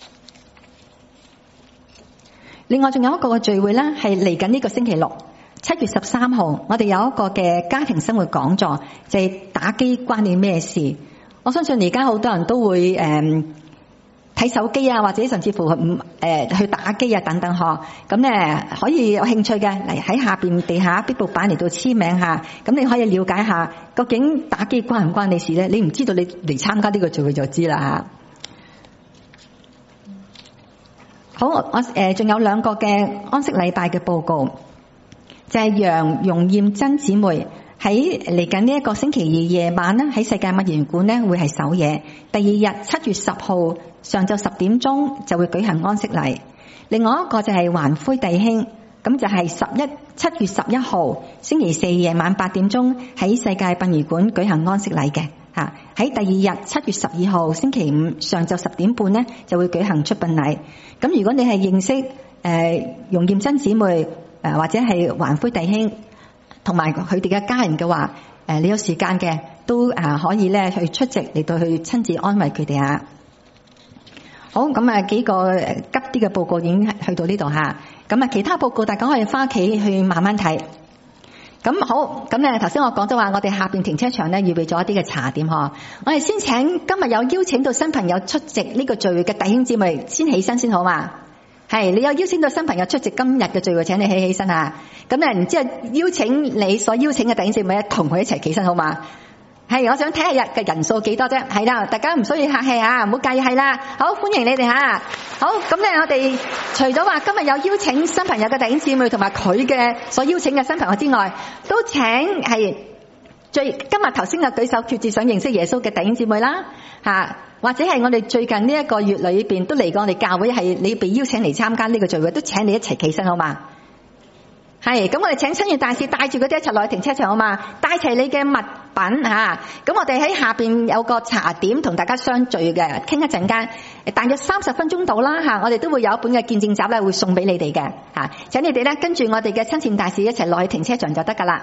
另外仲有一個聚會咧，係嚟緊呢個星期六7月13號，我哋有一個嘅家庭生活講座，就係打機關你咩事？我相信而家好多人都會睇手機啊，或者甚至乎去打機啊等等嗬。咁咧可以有興趣嘅嚟喺下邊地下壁布板嚟到簽名下，咁你可以了解下究竟打機關唔關你事咧？你唔知道你嚟參加呢個聚會就知啦吓。好，我仲有2個嘅安息禮拜嘅報告，就係楊容艷珍姊妹喺嚟緊呢一個星期二夜晚咧，喺世界墨園館咧會係守夜。第2日7月10號上晝10點鐘就會舉行安息禮。另外一個就係環灰弟兄，咁就係7月11號星期4夜晚8點鐘喺世界殯儀館舉行安息禮嘅。喺第2日7月12號星期5上晝10點半咧就會舉行出殯禮。咁如果你係認識容艷珍姊妹或者係環灰弟兄同埋佢哋嘅家人嘅話，你有時間嘅都可以咧去出席嚟到去親自安慰佢哋啊。好，咁幾個急啲嘅報告已經去到呢度吓，咁其他報告大家可以翻屋企去慢慢睇。咁好，咁咧頭先我講咗話，我哋下邊停車場咧預備咗一啲嘅茶點嗬。我哋先請今日有邀請到新朋友出席呢個聚會嘅弟兄姊妹先起身先好嘛？係，你有邀請到新朋友出席今日嘅聚會，請你起身啊！咁咧然之後邀請你所邀請嘅弟兄姊妹同佢一齊起身好嘛？係，我想睇下日嘅人數幾多啫。係啦，大家唔需要客氣啊，唔好介意。係啦，好，歡迎你哋吓。好，咁咧我哋除咗話今日有邀請新朋友嘅弟兄姊妹同埋佢嘅所邀請嘅新朋友之外，都請係今日頭先嘅舉手決志想認識耶穌嘅弟兄姊妹啦吓，或者係我哋最近呢一個月裏邊都嚟過我哋教會，係你被邀請嚟參加呢個聚會，都請你一齊起身好嘛？係，咁我哋請親友大使帶住嗰啲一齊落去停車場好嘛？帶齊你嘅物品吓，咁我哋喺下邊有個茶點同大家相聚嘅，傾一陣間，大約30分鐘到啦吓，我哋都會有一本嘅見證集咧會送俾你哋嘅吓，請你哋咧跟住我哋嘅親善大使一齊落去停車場就得噶啦。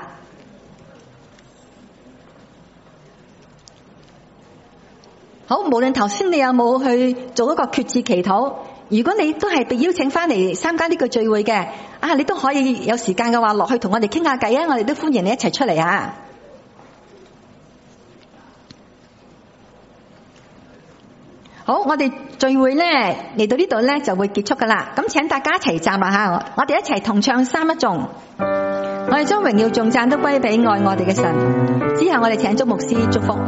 好，無論頭先你有冇去做一個決志祈禱，如果你都係被邀請翻嚟參加呢個聚會嘅，你都可以有時間嘅話落去同我哋傾下偈啊！我哋都歡迎你一齊出嚟啊！好，我哋聚會咧嚟到呢度咧就會結束噶啦。咁請大家一齊站立下，我哋一齊同唱三一頌。我哋將榮耀頌讚都歸俾愛我哋嘅神。之後我哋請祝牧師祝福。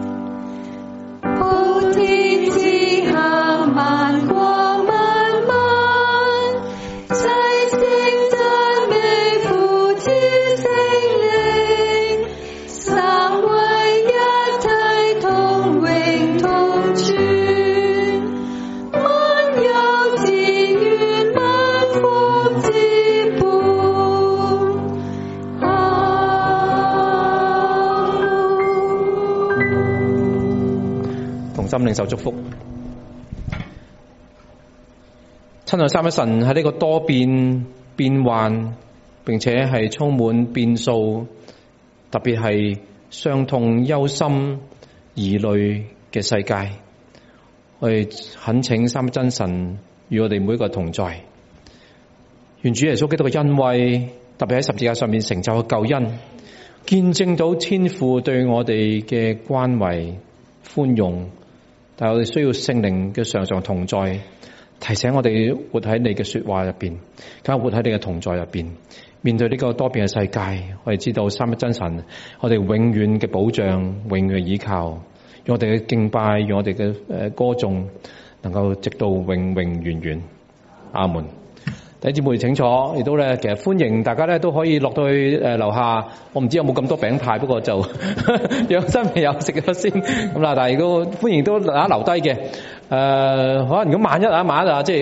普天之下萬國萬民，齊聲讚美父子聖靈，三位一體同榮同存，萬有之源萬福之本。 同心領受祝福。親愛三一神喺呢個多變變幻，並且係充滿變數，特別係傷痛憂心疑慮嘅世界，我哋懇請三一真神與我哋每一個同在。願主耶穌基督嘅恩惠，特別喺十字架上面成就嘅救恩，見證到天父對我哋嘅關懷寬容，但係我哋需要聖靈嘅常常同在，提醒我哋活喺你嘅說話入邊，更加活喺你嘅同在入邊。面對呢個多變嘅世界，我哋知道三一真神，我哋永遠嘅保障，永遠嘅依靠，用我哋嘅敬拜，用我哋嘅歌頌，能夠直到永永遠遠。阿門。弟兄姊妹請坐，亦都咧，其實歡迎大家咧都可以落到去樓下。我唔知有冇咁多餅派，不過就讓新朋友食咗先咁啦。但係如果歡迎都留低嘅，可能如果萬一即係。